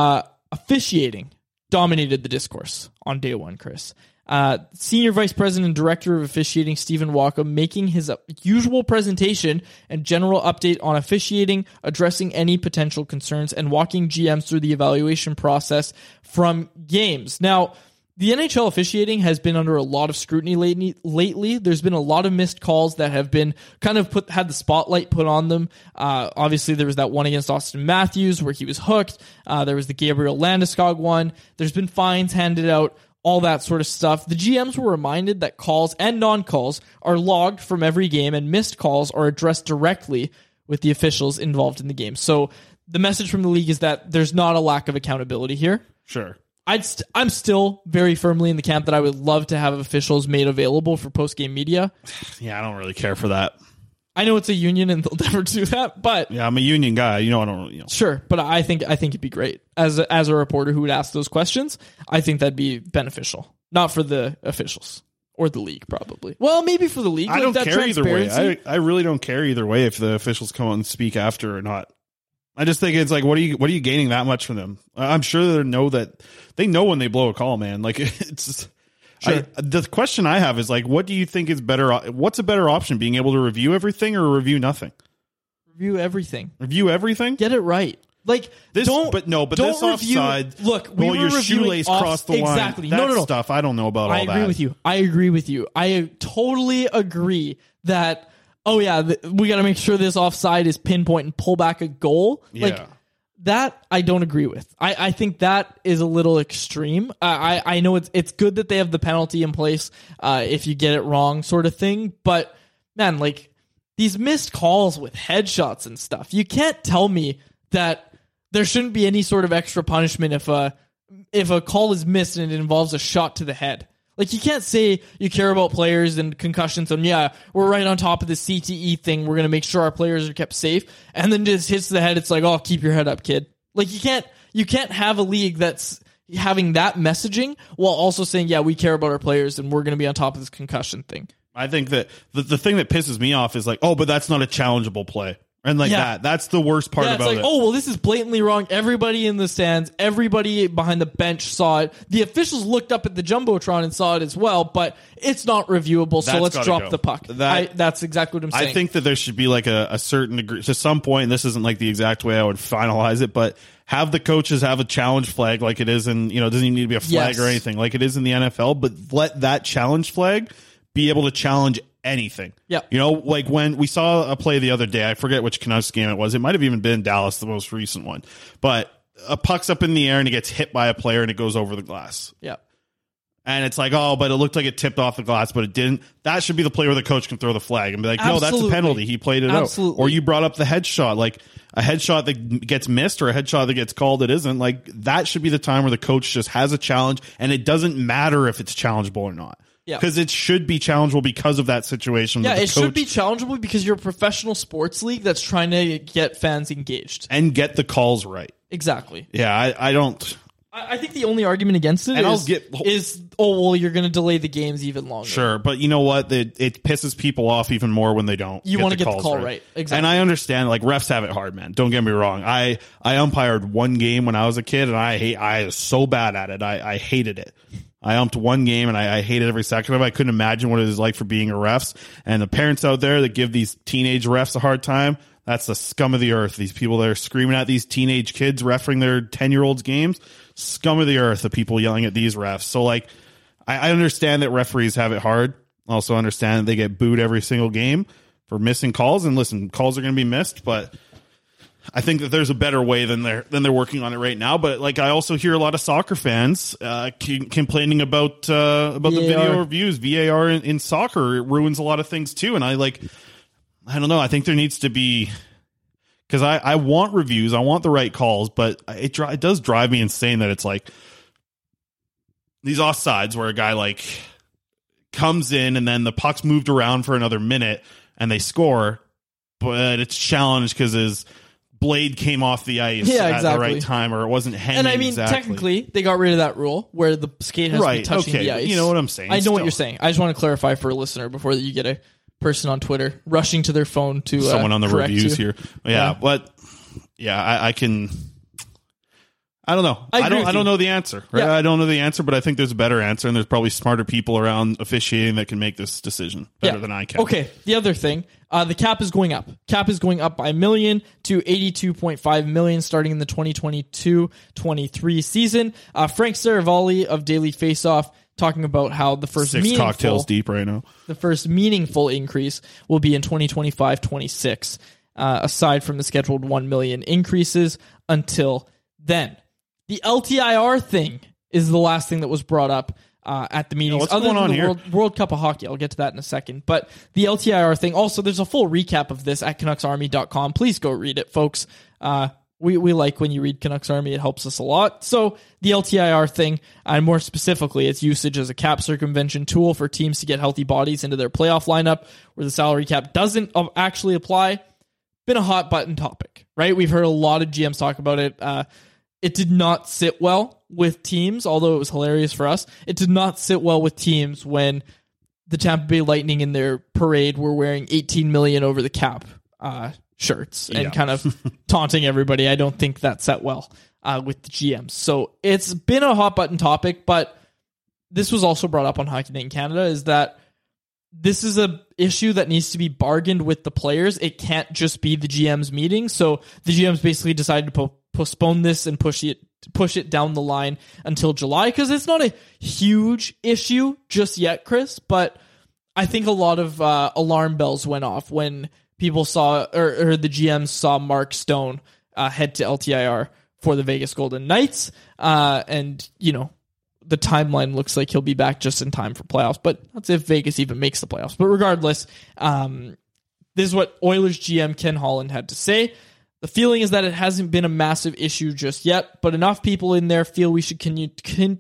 Officiating dominated the discourse on day one, Chris. Senior Vice President and Director of Officiating Stephen Wacom making his usual presentation and general update on officiating, addressing any potential concerns, and walking GMs through the evaluation process from games. Now, the NHL officiating has been under a lot of scrutiny lately. There's been a lot of missed calls that have been kind of had the spotlight put on them. Obviously, there was that one against Austin Matthews where he was hooked. There was the Gabriel Landeskog one. There's been fines handed out. All that sort of stuff. The GMs were reminded that calls and non-calls are logged from every game, and missed calls are addressed directly with the officials involved in the game. So the message from the league is that there's not a lack of accountability here. Sure. I'm still very firmly in the camp that I would love to have officials made available for post-game media. Yeah, I don't really care for that. I know it's a union and they'll never do that, but yeah, I'm a union guy. I don't. Sure, but I think it'd be great as a reporter who would ask those questions. I think that'd be beneficial, not for the officials or the league, probably. Well, maybe for the league. I don't care either way. I really don't care either way if the officials come out and speak after or not. I just think it's like, what are you gaining that much from them? I'm sure they know when they blow a call, man. Like it's. Just, sure. The question I have is like, what do you think is better? What's a better option? Being able to review everything or review nothing? Review everything. Review everything? Get it right. Like this, don't this offside. Look, your shoelace crossed the line. Exactly. That No. stuff. I don't know about all that. I agree with you. I totally agree that. Oh yeah, we got to make sure this offside is pinpoint and pull back a goal. Yeah. Like, that I don't agree with. I think that is a little extreme. I know it's good that they have the penalty in place if you get it wrong, sort of thing. But man, like these missed calls with headshots and stuff, you can't tell me that there shouldn't be any sort of extra punishment if a call is missed and it involves a shot to the head. Like, you can't say you care about players and concussions and, yeah, we're right on top of the CTE thing. We're going to make sure our players are kept safe. And then just hits the head. It's like, oh, keep your head up, kid. Like, you can't have a league that's having that messaging while also saying, yeah, we care about our players and we're going to be on top of this concussion thing. I think that the thing that pisses me off is like, oh, but that's not a challengeable play. And like that's the worst part about it. Oh, well, this is blatantly wrong. Everybody in the stands, everybody behind the bench saw it. The officials looked up at the Jumbotron and saw it as well, but it's not reviewable, so let's drop the puck. That's exactly what I'm saying. I think that there should be like a certain degree, to some point, and this isn't like the exact way I would finalize it, but have the coaches have a challenge flag like it is in, it doesn't even need to be a flag or anything, like it is in the NFL, but let that challenge flag be able to challenge anything. Yeah. Like when we saw a play the other day, I forget which Canucks game it was. It might have even been Dallas, the most recent one. But a puck's up in the air and it gets hit by a player and it goes over the glass. Yeah. And it's like, oh, but it looked like it tipped off the glass, but it didn't. That should be the play where the coach can throw the flag and be like, no, that's a penalty. He played it out. Or you brought up the headshot, like a headshot that gets missed or a headshot that gets called that isn't. Like that should be the time where the coach just has a challenge and it doesn't matter if it's challengeable or not. Yeah. Because it should be challengeable because of that situation. Yeah, it should be challengeable because you're a professional sports league that's trying to get fans engaged. And get the calls right. Exactly. Yeah, I don't... I think the only argument against it is, you're going to delay the games even longer. Sure, but you know what? It pisses people off even more when they don't. You want to get the call right. Exactly. And I understand, like, refs have it hard, man. Don't get me wrong. I umpired one game when I was a kid, and I was so bad at it. I hated it. I umped one game and I hated every second of it. I couldn't imagine what it was like for being a refs. And the parents out there that give these teenage refs a hard time, that's the scum of the earth. These people that are screaming at these teenage kids refereeing their 10-year-olds games, scum of the earth, the people yelling at these refs. So like, I understand that referees have it hard. Also understand that they get booed every single game for missing calls. And listen, calls are going to be missed, but I think that there's a better way than they're working on it right now. But like, I also hear a lot of soccer fans complaining about the video reviews. VAR in soccer, it ruins a lot of things too. And I don't know. I think there needs to be, because I want reviews, I want the right calls, but it does drive me insane that it's like these offsides where a guy like comes in and then the puck's moved around for another minute and they score, but it's challenged because his blade came off the ice at the right time, or it wasn't hanging. And I mean, technically, they got rid of that rule where the skate has to be touching the ice. You know what I'm saying? I know what you're saying. I just want to clarify for a listener before you get a person on Twitter rushing to their phone to someone on the reviews you. here. Yeah, but I can. I don't know. I don't know the answer. Right? Yeah. I don't know the answer, but I think there's a better answer, and there's probably smarter people around officiating that can make this decision better than I can. Okay. The other thing, the cap is going up. Cap is going up by $1 million to $82.5 million starting in the 2022-23 season. Frank Saravalli of Daily Faceoff talking about how the first 6 cocktails deep right now. The first meaningful increase will be in 2025-26, aside from the scheduled $1 million increases until then. The LTIR thing is the last thing that was brought up at the meetings. What's going on here? World Cup of Hockey. I'll get to that in a second. But the LTIR thing, also, there's a full recap of this at CanucksArmy.com. Please go read it, folks. We like when you read Canucks Army. It helps us a lot. So the LTIR thing, and more specifically, its usage as a cap circumvention tool for teams to get healthy bodies into their playoff lineup where the salary cap doesn't actually apply, been a hot button topic, right? We've heard a lot of GMs talk about it. It did not sit well with teams, although it was hilarious for us. It did not sit well with teams when the Tampa Bay Lightning in their parade were wearing $18 million over the cap shirts and kind of taunting everybody. I don't think that set well with the GMs. So it's been a hot button topic, but this was also brought up on Hockey Night in Canada, is that this is a issue that needs to be bargained with the players. It can't just be the GM's meeting. So the GMs basically decided to postpone this and push it down the line until July, because it's not a huge issue just yet, Chris, but I think a lot of alarm bells went off when people saw, or the GMs saw Mark Stone head to LTIR for the Vegas Golden Knights. And, you know, the timeline looks like he'll be back just in time for playoffs, but that's if Vegas even makes the playoffs. But regardless, this is what Oilers GM Ken Holland had to say. The feeling is that it hasn't been a massive issue just yet, but enough people in there feel we should continue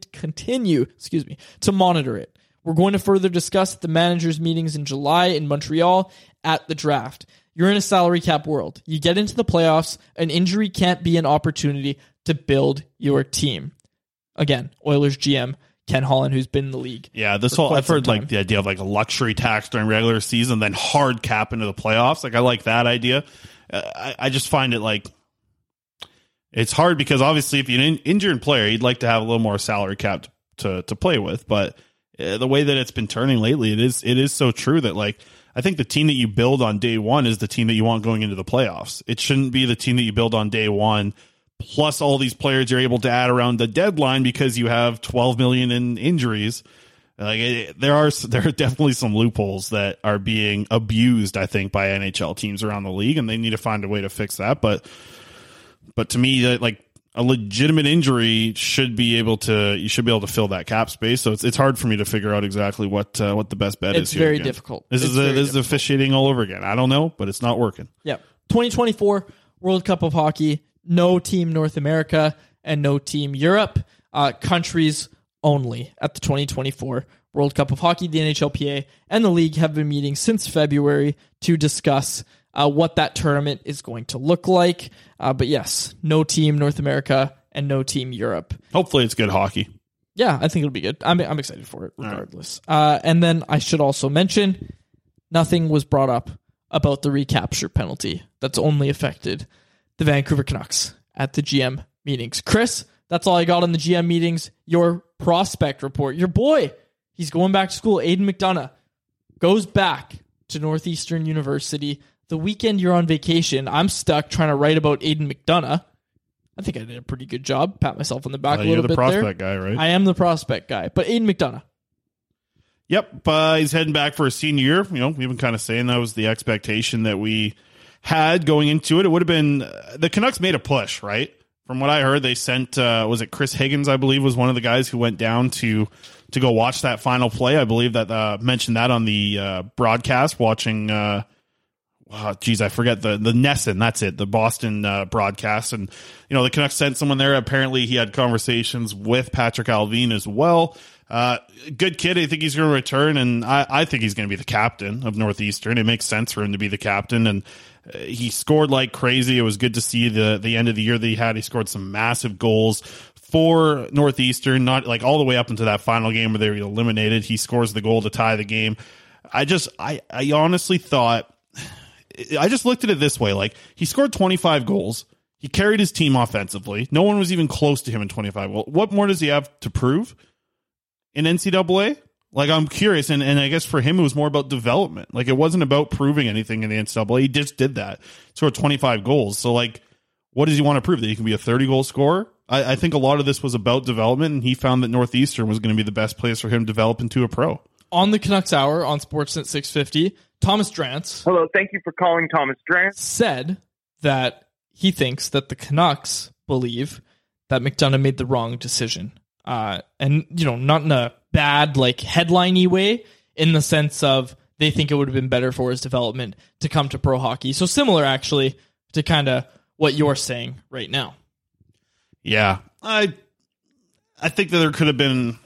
to monitor it. We're going to further discuss the managers' meetings in July in Montreal at the draft. You're in a salary cap world. You get into the playoffs, an injury can't be an opportunity to build your team. Again, Oilers GM Ken Holland, who's been in the league. Yeah, I've heard like the idea of like a luxury tax during regular season, then hard cap into the playoffs. Like, I like that idea. I just find it like it's hard because obviously if you're an injured player, you'd like to have a little more salary cap to play with. But the way that it's been turning lately, it is so true that like I think the team that you build on day one is the team that you want going into the playoffs. It shouldn't be the team that you build on day one plus all these players you're able to add around the deadline because you have 12 million in injuries. Like there are definitely some loopholes that are being abused, I think, by NHL teams around the league, and they need to find a way to fix that. But to me, like a legitimate injury you should be able to fill that cap space. So it's hard for me to figure out exactly what the best bet is here. It's very difficult. This is officiating all over again. I don't know, but it's not working. Yeah. 2024 World Cup of Hockey. No team North America and no team Europe. Countries only at the 2024 World Cup of Hockey. The NHLPA and the league have been meeting since February to discuss what that tournament is going to look like. But yes, no team North America and no team Europe. Hopefully it's good hockey. Yeah, I think it'll be good. I'm excited for it regardless. And then I should also mention, nothing was brought up about the recapture penalty that's only affected the Vancouver Canucks at the GM meetings. Chris, that's all I got on the GM meetings. Your prospect report. Your boy, he's going back to school. Aiden McDonough goes back to Northeastern University. The weekend you're on vacation, I'm stuck trying to write about Aiden McDonough. I think I did a pretty good job. Pat myself on the back a little bit there. You're the prospect guy, right? I am the prospect guy. But Aiden McDonough. Yep, he's heading back for his senior year. We've been kind of saying that was the expectation that we had going into it. It would have been the Canucks made a push, right? From what I heard, they sent was it Chris Higgins? I believe was one of the guys who went down to go watch that final play. I believe that mentioned that on the broadcast. Watching, I forget the NESN. That's it, the Boston broadcast. And the Canucks sent someone there. Apparently, he had conversations with Patrick Allvin as well. Good kid. I think he's going to return, and I think he's going to be the captain of Northeastern. It makes sense for him to be the captain, and he scored like crazy. It was good to see the end of the year that he had. He scored some massive goals for Northeastern, not like all the way up into that final game where they were eliminated. He scores the goal to tie the game. I honestly thought, I just looked at it this way. Like, he scored 25 goals. He carried his team offensively. No one was even close to him in 25 goals. What more does he have to prove in NCAA? Like, I'm curious, and I guess for him it was more about development. Like, it wasn't about proving anything in the NCAA. He just did that. Scored 25 goals. So, like, what does he want to prove? That he can be a 30-goal scorer? I think a lot of this was about development, and he found that Northeastern was going to be the best place for him to develop into a pro. On the Canucks Hour on Sportsnet 650, Thomas Drance. Hello, thank you for calling Thomas Drance. Said that he thinks that the Canucks believe that McDonough made the wrong decision. And, not in a bad, like, headline-y way, in the sense of they think it would have been better for his development to come to pro hockey. So similar, actually, to kind of what you're saying right now. Yeah. I think that there could have been...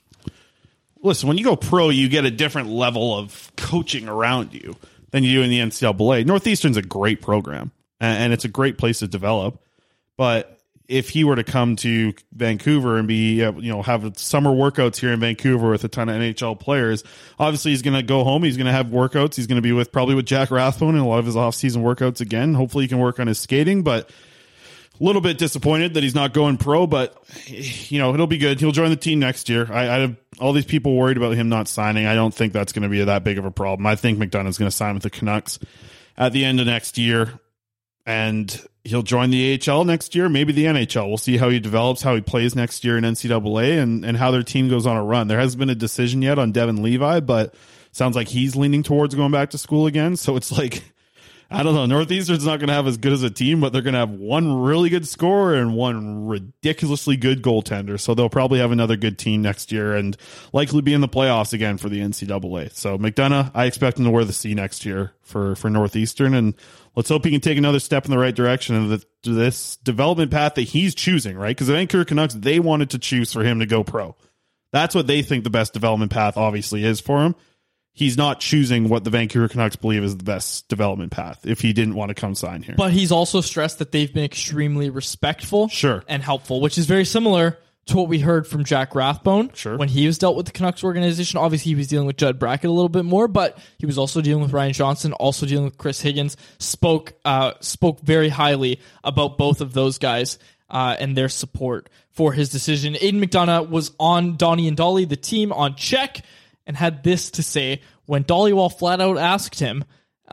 Listen, when you go pro, you get a different level of coaching around you than you do in the NCAA. Northeastern's a great program, and it's a great place to develop. But if he were to come to Vancouver and be, have summer workouts here in Vancouver with a ton of NHL players, obviously he's going to go home. He's going to have workouts. He's going to be probably with Jack Rathbone in a lot of his off-season workouts again. Hopefully he can work on his skating, but a little bit disappointed that he's not going pro, but it'll be good. He'll join the team next year. I have all these people worried about him not signing. I don't think that's going to be that big of a problem. I think McDonough's going to sign with the Canucks at the end of next year, and he'll join the AHL next year, maybe the NHL. We'll see how he develops, how he plays next year in NCAA, and how their team goes on a run. There hasn't been a decision yet on Devin Levi, but sounds like he's leaning towards going back to school again. So it's like, I don't know. Northeastern's not going to have as good as a team, but they're going to have one really good scorer and one ridiculously good goaltender. So they'll probably have another good team next year and likely be in the playoffs again for the NCAA. So McDonough, I expect him to wear the C next year for Northeastern, and let's hope he can take another step in the right direction of this development path that he's choosing, right? Because the Vancouver Canucks, they wanted to choose for him to go pro. That's what they think the best development path obviously is for him. He's not choosing what the Vancouver Canucks believe is the best development path if he didn't want to come sign here. But he's also stressed that they've been extremely respectful and helpful, which is very similar to what we heard from Jack Rathbone when he was dealt with the Canucks organization. Obviously, he was dealing with Judd Brackett a little bit more, but he was also dealing with Ryan Johnson, also dealing with Chris Higgins, spoke very highly about both of those guys and their support for his decision. Aiden McDonough was on Donnie and Dolly, the team on check, and had this to say when Dollywall flat out asked him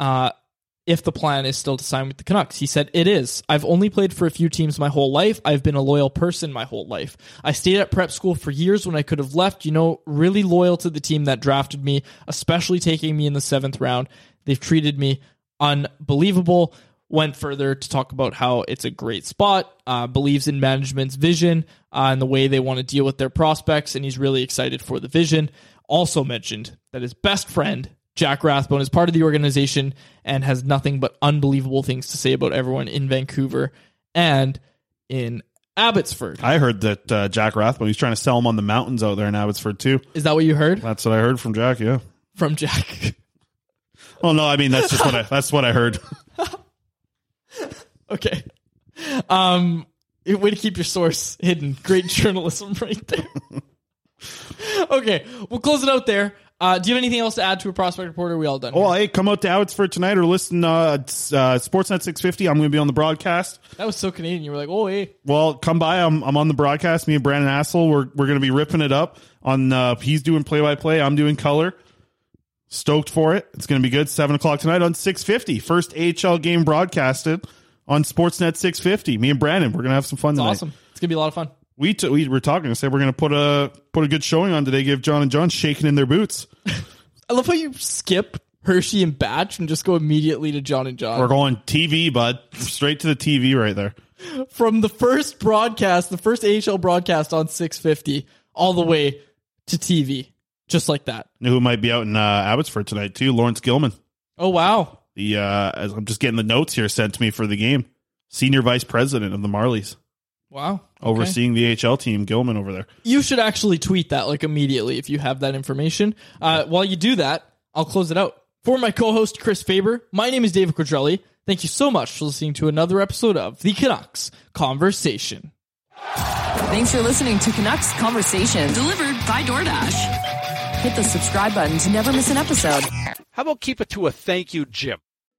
if the plan is still to sign with the Canucks. He said, "It is. I've only played for a few teams my whole life. I've been a loyal person my whole life. I stayed at prep school for years when I could have left, really loyal to the team that drafted me, especially taking me in the 7th round. They've treated me unbelievable." Went further to talk about how it's a great spot, believes in management's vision and the way they want to deal with their prospects, and he's really excited for the vision. Also mentioned that his best friend, Jack Rathbone, is part of the organization and has nothing but unbelievable things to say about everyone in Vancouver and in Abbotsford. I heard that Jack Rathbone, he's trying to sell him on the mountains out there in Abbotsford too. Is that what you heard? That's what I heard from Jack, yeah. From Jack. Oh no, I mean that's just what I heard. Okay. Way to keep your source hidden. Great journalism right there. Okay, we'll close it out there. Do you have anything else to add to a prospect report? Or are we all done? Well, hey, come out to Abbotsford tonight or listen Sportsnet 650. I'm going to be on the broadcast. That was so Canadian. You were like, oh, hey. Well, come by. I'm on the broadcast. Me and Brandon Hassel, we're going to be ripping it up. He's doing play-by-play. I'm doing color. Stoked for it. It's going to be good. 7 o'clock tonight on 650. First AHL game broadcasted on Sportsnet 650. Me and Brandon, we're going to have some fun tonight. Awesome. It's going to be a lot of fun. We were talking and said we're going to put a good showing on today. Give John and John shaking in their boots. I love how you skip Hershey and Batch and just go immediately to John and John. We're going TV, bud. Straight to the TV right there. From the first broadcast, the first AHL broadcast on 650, all the way to TV. Just like that. You know who might be out in Abbotsford tonight, too? Lawrence Gilman. Oh, wow. As I'm just getting the notes here sent to me for the game. Senior Vice President of the Marlies. Wow. Okay. Overseeing the AHL team, Gilman over there. You should actually tweet that like immediately if you have that information. While you do that, I'll close it out. For my co-host, Chris Faber, my name is David Quadrelli. Thank you so much for listening to another episode of The Canucks Conversation. Thanks for listening to Canucks Conversation, delivered by DoorDash. Hit the subscribe button to never miss an episode. How about keep it to a thank you, Jim?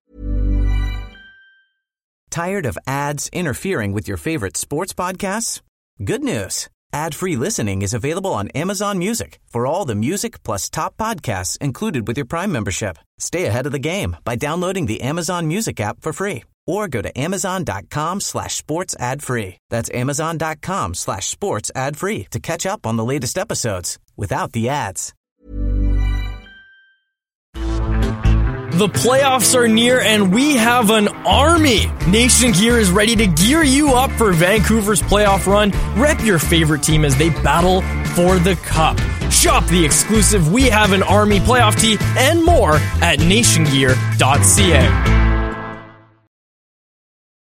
Tired of ads interfering with your favorite sports podcasts? Good news. Ad-free listening is available on Amazon Music for all the music plus top podcasts included with your Prime membership. Stay ahead of the game by downloading the Amazon Music app for free or go to amazon.com/sports ad free. That's amazon.com/sports ad free to catch up on the latest episodes without the ads. The playoffs are near and we have an army. Nation Gear is ready to gear you up for Vancouver's playoff run. Rep your favorite team as they battle for the cup. Shop the exclusive We Have an Army playoff tee and more at nationgear.ca.